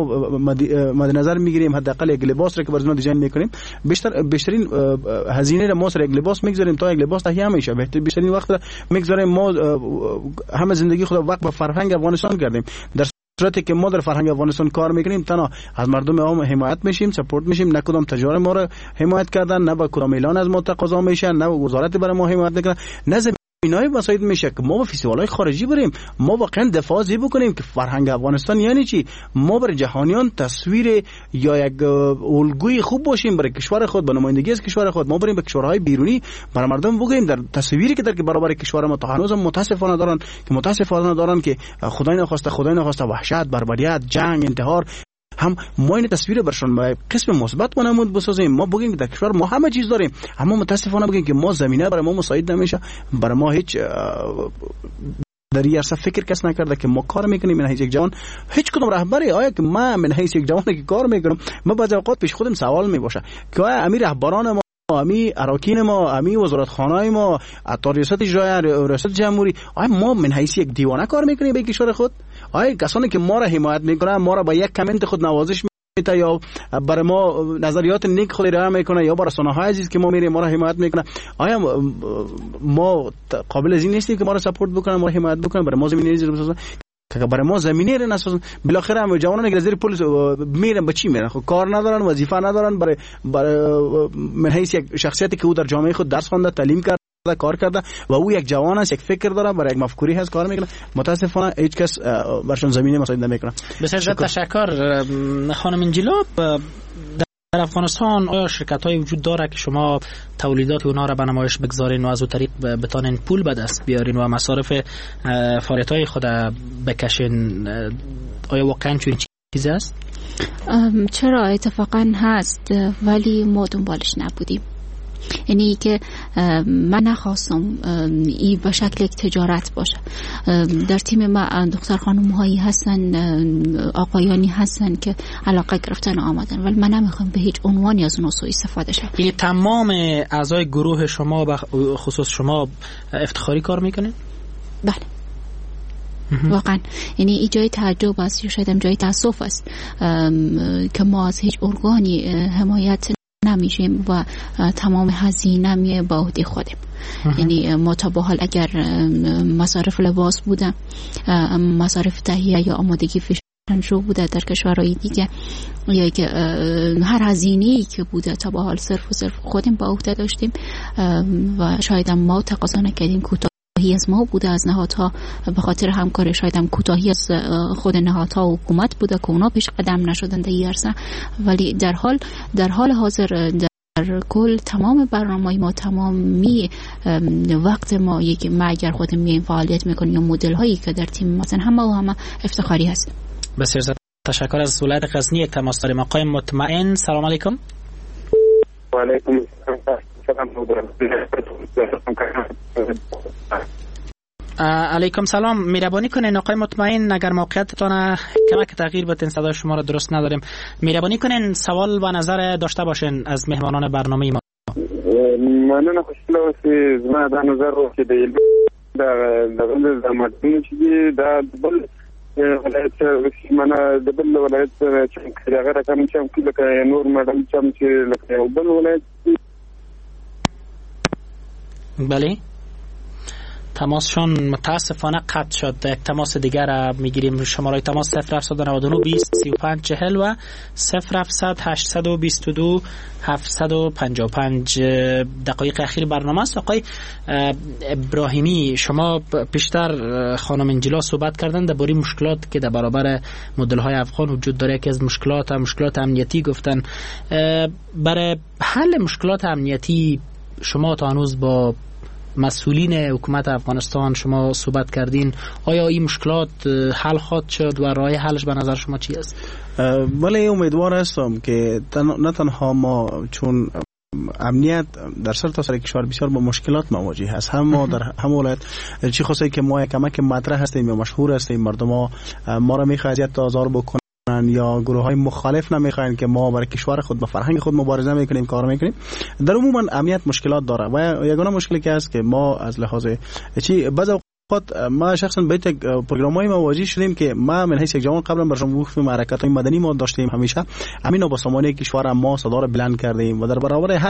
مد نظر میگیریم، حداقل یک لباس را که برزنا دیزاین میکنیم، بیشتر بیشترین هزینه را ما سر یک لباس میگذاریم تا یک لباس تهیه میشه. بهتر بیشترین وقت را میگذاریم ما همه زندگی خود وقت به فرهنگ افغانستان کردیم. در صورتی که ما در فرهنگ افغانستان کار میکنیم، تنها از مردم عام حمایت میشیم، سپورت میشیم، نه کدام تجار ما را حمایت کردن، نه با کدام اعلان از ما تقاضا میشه، نه وزارت برای ما حمایت نکنه، نه اینای مساعد میشه که ما به فستیوال‌های خارجی بریم، ما واقعا دفاع زی بکنیم که فرهنگ افغانستان یعنی چی، ما برای جهانیان تصویر یا یک الگوی خوب باشیم برای کشور خود، به نمایندگی از کشور خود. ما بریم به کشورهای بیرونی برای مردم بگیم در تصویری که در برابر کشور ما تا هنوز متاسفانه دارن که متاسفانه دارن که خدای نخواسته خدای نخواسته وحشت، بربریت، جنگ، انتحار، هم ما این تصویر برشون به قسم مثبت منمود بسازیم. ما بگیم که در کشور ما همه چیز داریم، اما متاسفانه بگیم که ما زمینه برای ما مساعد نمیشه، برای ما هیچ در این عرصه فکر کس نکرده که ما کار میکنیم. من هیچ یک جوان، هیچ کدوم رهبری آیا که ما من هیچ یک جوانی که کار میکنم، ما بعضی اوقات پیش خودم سوال میباشه که آیا امیر رهبران ما، امی اراکین ما، امی وزارت خانه ما، حتی ریاست اجرایی، ریاست جمهوری، آیا ما من حیث یک دیوانه کار میکنیم به کشور خود؟ آیا کسانی که ما را حمایت میکنن ما را با یک کامنت خود نوازش میته یا برای ما نظریات نیک خود ارائه میکنه یا برای رسانه‌های عزیز که ما میریم ما را حمایت میکنه، آیا ما قابل از این نیستیم که ما را سپورت بکنن، ما را حمایت بکنن؟ برای ما زمینه ریزی بسازن که برای ما زمینه رو نسازن. بالاخره هم جوانان که زیر پلیس میرن به چی میرن؟ خب کار ندارن، وظیفه ندارن. برای برای من حیث یک شخصیتی که او در جامعه خود درس خوانده، تعلیم کرده، کار کرده و او یک جوان است، یک فکر داره، برای یک مفکوری هست کار میکنه، متاسفانه هیچ کس برشون زمینه مساعد نمیکنه. بسیار تشکر خانم انجیلا. در افغانستان آیا شرکت‌های وجود داره که شما تولیدات اونها را به نمایش بگذارین و از اون طریق بتانین پول به دست بیارین و مصارف فعالیت‌های خود بکشین؟ آیا واقعا چنین چیزی است؟ چرا اتفاقا هست، ولی ما دنبالش نبودیم. یعنی که من نخواستم این به شکل یک تجارت باشه. در تیم ما دختر خانم هایی هستن، آقایانی هستن که علاقه گرفتن آمدن، ولی من نمیخوام به هیچ عنوانی از اون سوء استفاده شه. یعنی تمام اعضای گروه شما به خصوص شما افتخاری کار میکنین؟ بله واقعا. یعنی این جای تعجب است یا شاید هم جای تاسف است که ما از هیچ ارگانی حمایت نمیشیم و تمام هزینه می با عهده خودیم. یعنی ما تا به حال اگر مصارف لباس بوده، مصارف تهیه یا آمادگی فشن شو بوده در کشورهای دیگه، یا که هر هزینه‌ای که بوده تا به حال صرف و صرف خودیم با عهده داشتیم و شاید هم ما تقاضا نکردیم. کوتاهی از ما بوده، از نهادها، به خاطر همکاری شاید هم کوتاهی از خود نهادها و حکومت بوده که اونا پیش قدم نشدن در این عرصه. ولی در حال در حال حاضر در کل تمام برنامه‌های ما، تمامی وقت ما، یک ما اگر خودم میایم فعالیت میکنیم یا مدل هایی که در تیم مثلا همه و همه افتخاری هست. بسیار تشکر. از ولایت غزنی یک تماس داریم. آقای مطمئن، سلام علیکم. و علیکم السلام. علیکم سلام. مهربانی کنین آقای مطمئن، اگر موقعیتتان کمک تغییر بدین، صدای شما را درست نداریم. مهربانی کنین سوال و نظر داشته باشین از مهمانان برنامه ما. ممنون. خوشحال هستی زما د نظر رو که د د د د مدن چې د بل ولایت من د بل ولایت چې هغه رقم چې کله کې نور مدن چې لکه بل ولایت. بله تماسشون متاسفانه قطع شد. یک تماس دیگر میگیریم. شماره تماس صفر هفتصد و نود و نه بیست سی و پنج چهل و صفر هفتصد هشتصد و بیست و دو هفتصد و پنجاه و پنج. دقایق اخیر برنامه است. آقای ابراهیمی، شما پیشتر خانم انجیلا صحبت کردن درباره مشکلات که در برابر مدل های افغان وجود داره، که از مشکلات مشکلات امنیتی گفتن. برای حل مشکلات امنیتی شما تا هنوز با مسئولین حکومت افغانستان شما صحبت کردین؟ آیا این مشکلات حل خواهد شد و راه حلش به نظر شما چی است؟ ولی امیدوار هستم که نه تنها ما، چون امنیت در سر تا سر کشور بسیار با مشکلات مواجه هست، هم ما در هم ولایت چی خاصه که ما یک کمک مطرح هستیم یا مشهور هستیم، مردم ما ما را میخواد اذیت تا آزار بکنن یا گروه های مخالف نمیخواین که ما برای کشور خود به فرهنگ خود مبارزه میکنیم، کار میکنیم. در عموما امنیت مشکلات داره و یگانه مشکلی که هست که ما از لحاظ چی بعضی اوقات ما شخصا به یک پروگرامای مواجه شدیم که ما من حیث یک جوان قبلا برشون گفتم حرکت های مدنی ما داشتیم، همیشه همین با سامانه کشور ما صدا را بلند کردیم و در برابر هر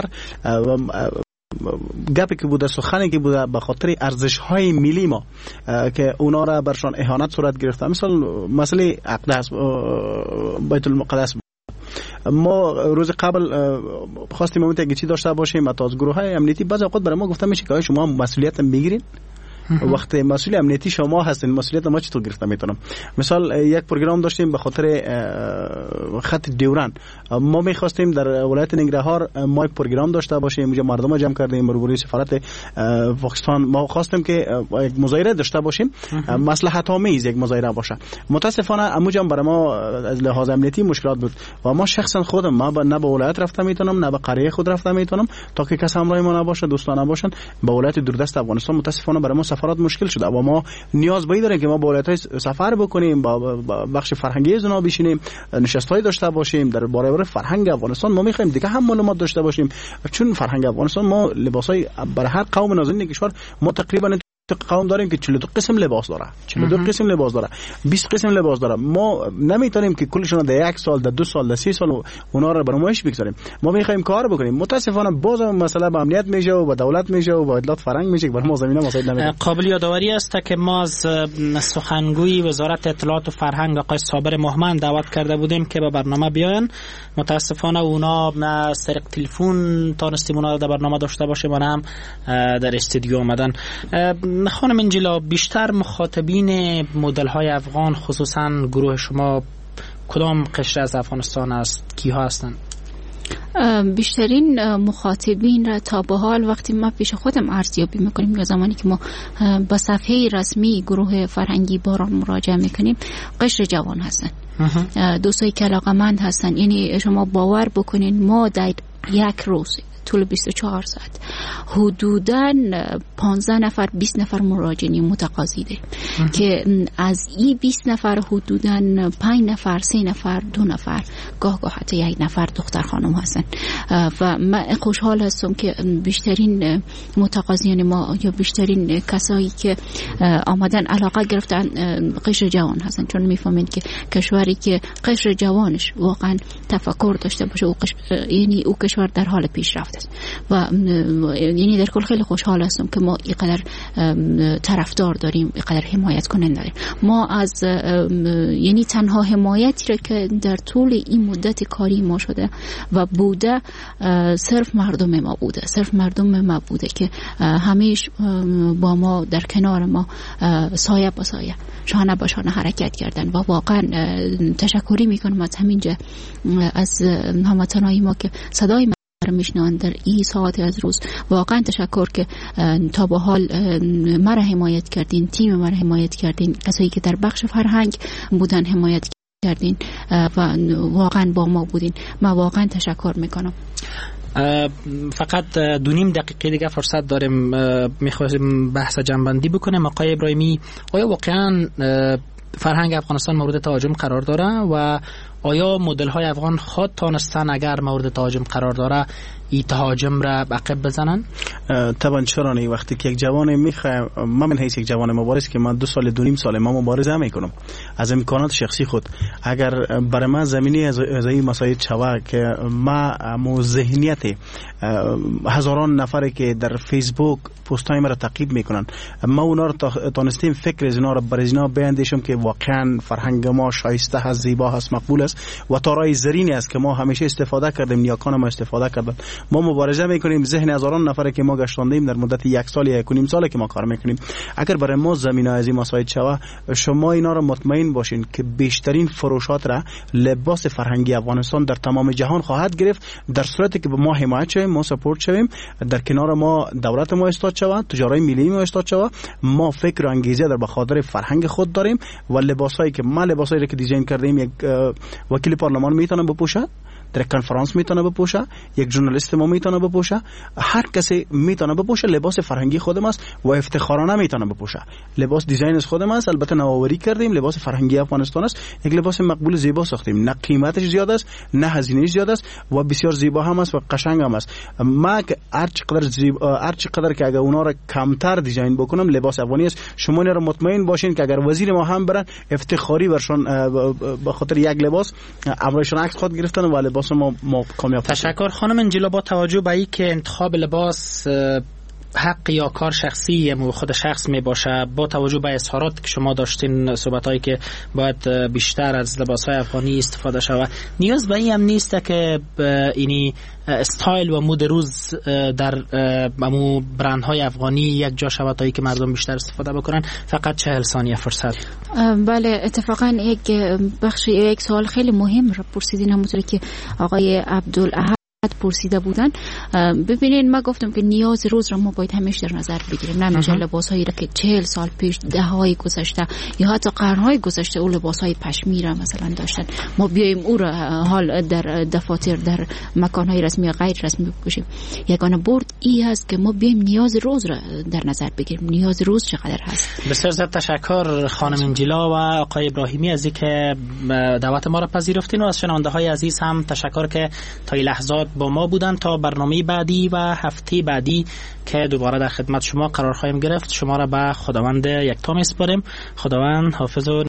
گپی که بوده، سخنی که بوده، به خاطر ارزش های ملی ما که اونا را برشان اهانت صورت گرفته. مثلا مسئله اقدس بیت المقدس، ما روز قبل خواستیم اون یک چیز داشته باشیم تا از گروه های امنیتی بعضی اوقات برای ما گفته میشه که شما مسئولیت میگیرین. وقتی مسئول امنیتی شما هستین، مسئولیت ما چطور گرفته میتونم؟ مثال یک پروگرام داشتیم به خاطر خط دیوران، ما میخواستیم در ولایت ننگرهار ما یک پروگرام داشته باشیم، اونجا مردم جمع کردیم، روبروی سفارت پاکستان ما خواستیم که یک مظاهره داشته باشیم، مصلحت آمیز یک مظاهره باشه. متاسفانه اونجا برای ما از لحاظ امنیتی مشکلات بود و ما شخصا خودم ما نه به ولایت رفته میتونم نه به قریه خود رفته میتونم تا که کس همراه ما نباشه، دوستان نباشن. به ولایت دوردست افغانستان متاسفانه برای ما سفارات مشکل شده و ما نیاز باید داریم که ما با ولایت‌های سفر بکنیم، با بخش فرهنگی از اونها بشینیم، نشست‌های داشته باشیم در باره فرهنگ افغانستان. ما می‌خوایم دیگه هم معلومات داشته باشیم، چون فرهنگ افغانستان ما لباسای برای هر قوم نازنین کشور ما تقریبا قوم داریم که چهل و دو قسم لباس داره، چهل و دو قسم لباس داره، بیست قسم لباس داره. ما نمیتونیم که کلشون در یک سال، در دو سال، در سه سال اونا رو برنامه‌اش بگذاریم. ما میخوایم کار بکنیم. متاسفانه باز هم مسئله به امنیت میشه و به دولت میشه و به اطلاعات فرهنگ میشه، برای ما زمینه مسائل نمیده. قابل یادآوری است که ما از سخنگوی وزارت اطلاعات و فرهنگ آقای صابر مهمند دعوت کرده بودیم که به برنامه بیاین. متاسفانه اونا نه از طریق تلفن تونستیم اونا رو در برنامه داشته باشیم و نه هم در استودیو اومدن. خانم انجیلا، بیشتر مخاطبین مدل های افغان خصوصا گروه شما کدام قشر از افغانستان است؟ کیها هستند؟ بیشترین مخاطبین را تا به حال وقتی ما پیش خودم ارزیابی میکنیم یا زمانی که ما با صفحه رسمی گروه فرهنگی باران مراجعه میکنیم، قشر جوان هستن، دوستایی که علاقه‌مند هستن. یعنی شما باور بکنین ما در یک روز طول بیست و چهار ساعت حدوداً پانزده نفر بیست نفر مراجعین متقاضی داریم که از این بیست نفر حدوداً پنج نفر سه نفر دو نفر گاه گاه حتی یک نفر دختر خانم هستن و من خوشحال هستم که بیشترین متقاضیان ما یا بیشترین کسایی که آمدن علاقه گرفتن قشر جوان هستن، چون میفهمید که کشوری که قشر جوانش واقعا تفکر داشته باشه او قشر، یعنی او کشور در حال پیشرفت و یعنی در کل خیلی خوشحال هستم که ما اینقدر طرفدار داریم، اینقدر حمایت کننده داریم. ما از یعنی تنها حمایتی را که در طول این مدت کاری ما شده و بوده صرف مردم ما بوده، صرف مردم ما بوده که همیشه با ما در کنار ما سایه با سایه شانه با شانه حرکت کردن و واقعا تشکری میکنم از همینجا از هموطنای ما که صدای میشنان در این ساعت از روز. واقعا تشکر که تا به حال مرا حمایت کردین، تیم مرا حمایت کردین، کسایی که در بخش فرهنگ بودن حمایت کردین و واقعا با ما بودین. من واقعا تشکر میکنم. فقط دو نیم دقیقه دیگه فرصت داریم، میخوایم بحث جنبندی بکنیم. آقای ابراهیمی، آیا واقعا فرهنگ افغانستان مورد تهاجم قرار داره و آیا مدل های افغان خود تانستن اگر مورد تهاجم قرار داره این تهاجم را عقب بزنن؟ طبعا چرا نه. وقتی که یک جوان میخوام، من من حیث یک جوان مبارز که من دو سال دو نیم سال ما مبارزه میکنم از امکانات شخصی خود، اگر برای من زمینی از این مسائل چوا که ما مو ذهنیت هزاران نفری که در فیسبوک پستای مرا تعقیب میکنن، ما اونا رو تانستیم فکر از اونا رو برای اینا بیاندیشم که واقعا فرهنگ ما شایسته هست، زیبا هست، مقبول است و تارای زرینی است که ما همیشه استفاده کردیم، نیاکان ما استفاده کردن. ما مبارزه میکنیم ذهن هزاران نفره که ما گشتاندیم در مدت یک سال یا یک و نیم ساله که ما کار میکنیم. اگر برای ما زمینه از این مسائل شوه، شما اینا رو مطمئن باشین که بیشترین فروشات را لباس فرهنگی افغانستان در تمام جهان خواهد گرفت، در صورتی که ما حمایت شویم، ما سپورت شویم، در کنار ما دولت ما استاد شوه، تجارای ملی ما استاد شوه. ما فکر و انگیزه در بخاطر فرهنگ خود داریم و لباسایی که ما لباسایی که دیزاین کردیم یک وکیل پارلمان میتونه بپوشه، در کنفرانس میتونه بپوشه، یک ژورنالیست ما میتونه بپوشه، هر کسی میتونه بپوشه. لباس فرهنگی خودم است و افتخارانه میتونه بپوشه. لباس دیزاین از خودم است، البته نوآوری کردیم، لباس فرهنگی افغانستان است، یک لباس مقبول زیبا ساختیم، نه قیمتش زیاد است نه هزینه‌اش زیاد است و بسیار زیبا هم است و قشنگ هم است. ما که هر چقدر زیبا، هر چقدر که اگر اونا را کمتر دیزاین بکنم لباس افغانی است، شما را مطمئن باشین که اگر وزیر ما هم برن افتخاری برشون به خاطر یک لباس امرایشون عکس خود گرفتن و لباس ما ما کامیاب. تشکر خانم انجیلا. با توجه به اینکه انتخاب لباس حق یا کار شخصی مو خود شخص می باشه، با توجه به اظهارات که شما داشتین، صحبتایی که باید بیشتر از لباس‌های افغانی استفاده شود، نیاز به این هم نیست که اینی استایل و مود روز در امو برندهای افغانی یک جا شود تا که مردم بیشتر استفاده بکنن؟ فقط چهل ثانیه فرصت. بله، اتفاقا یک بخش یک سوال خیلی مهم را پرسیدین، همونطوری که آقای عبدالاحد پرسیده بودن. ببینین ما گفتم که نیاز روز را ما باید همیشه در نظر بگیریم. نمیشه لباس هایی را که چهل سال پیش، ده های گذشته یا حتی قرن های گذشته او لباس های پشمی را مثلا داشتن، ما بیایم او را حال در دفاتر در مکان های رسمی یا غیر رسمی بپوشیم. یگانه برد ای هست که ما بیایم نیاز روز را در نظر بگیریم. نیاز روز چقدر هست. بسیار زیاد تشکر خانم انجیلا و آقای ابراهیمی از اینکه دعوت ما را پذیرفتین و از شنونده های عزیز هم تشکر که تا این لحظات با ما بودن. تا برنامه بعدی و هفته بعدی که دوباره در خدمت شما قرار خواهیم گرفت، شما را به خداوند یکتا میسپاریم. خداوند حافظ و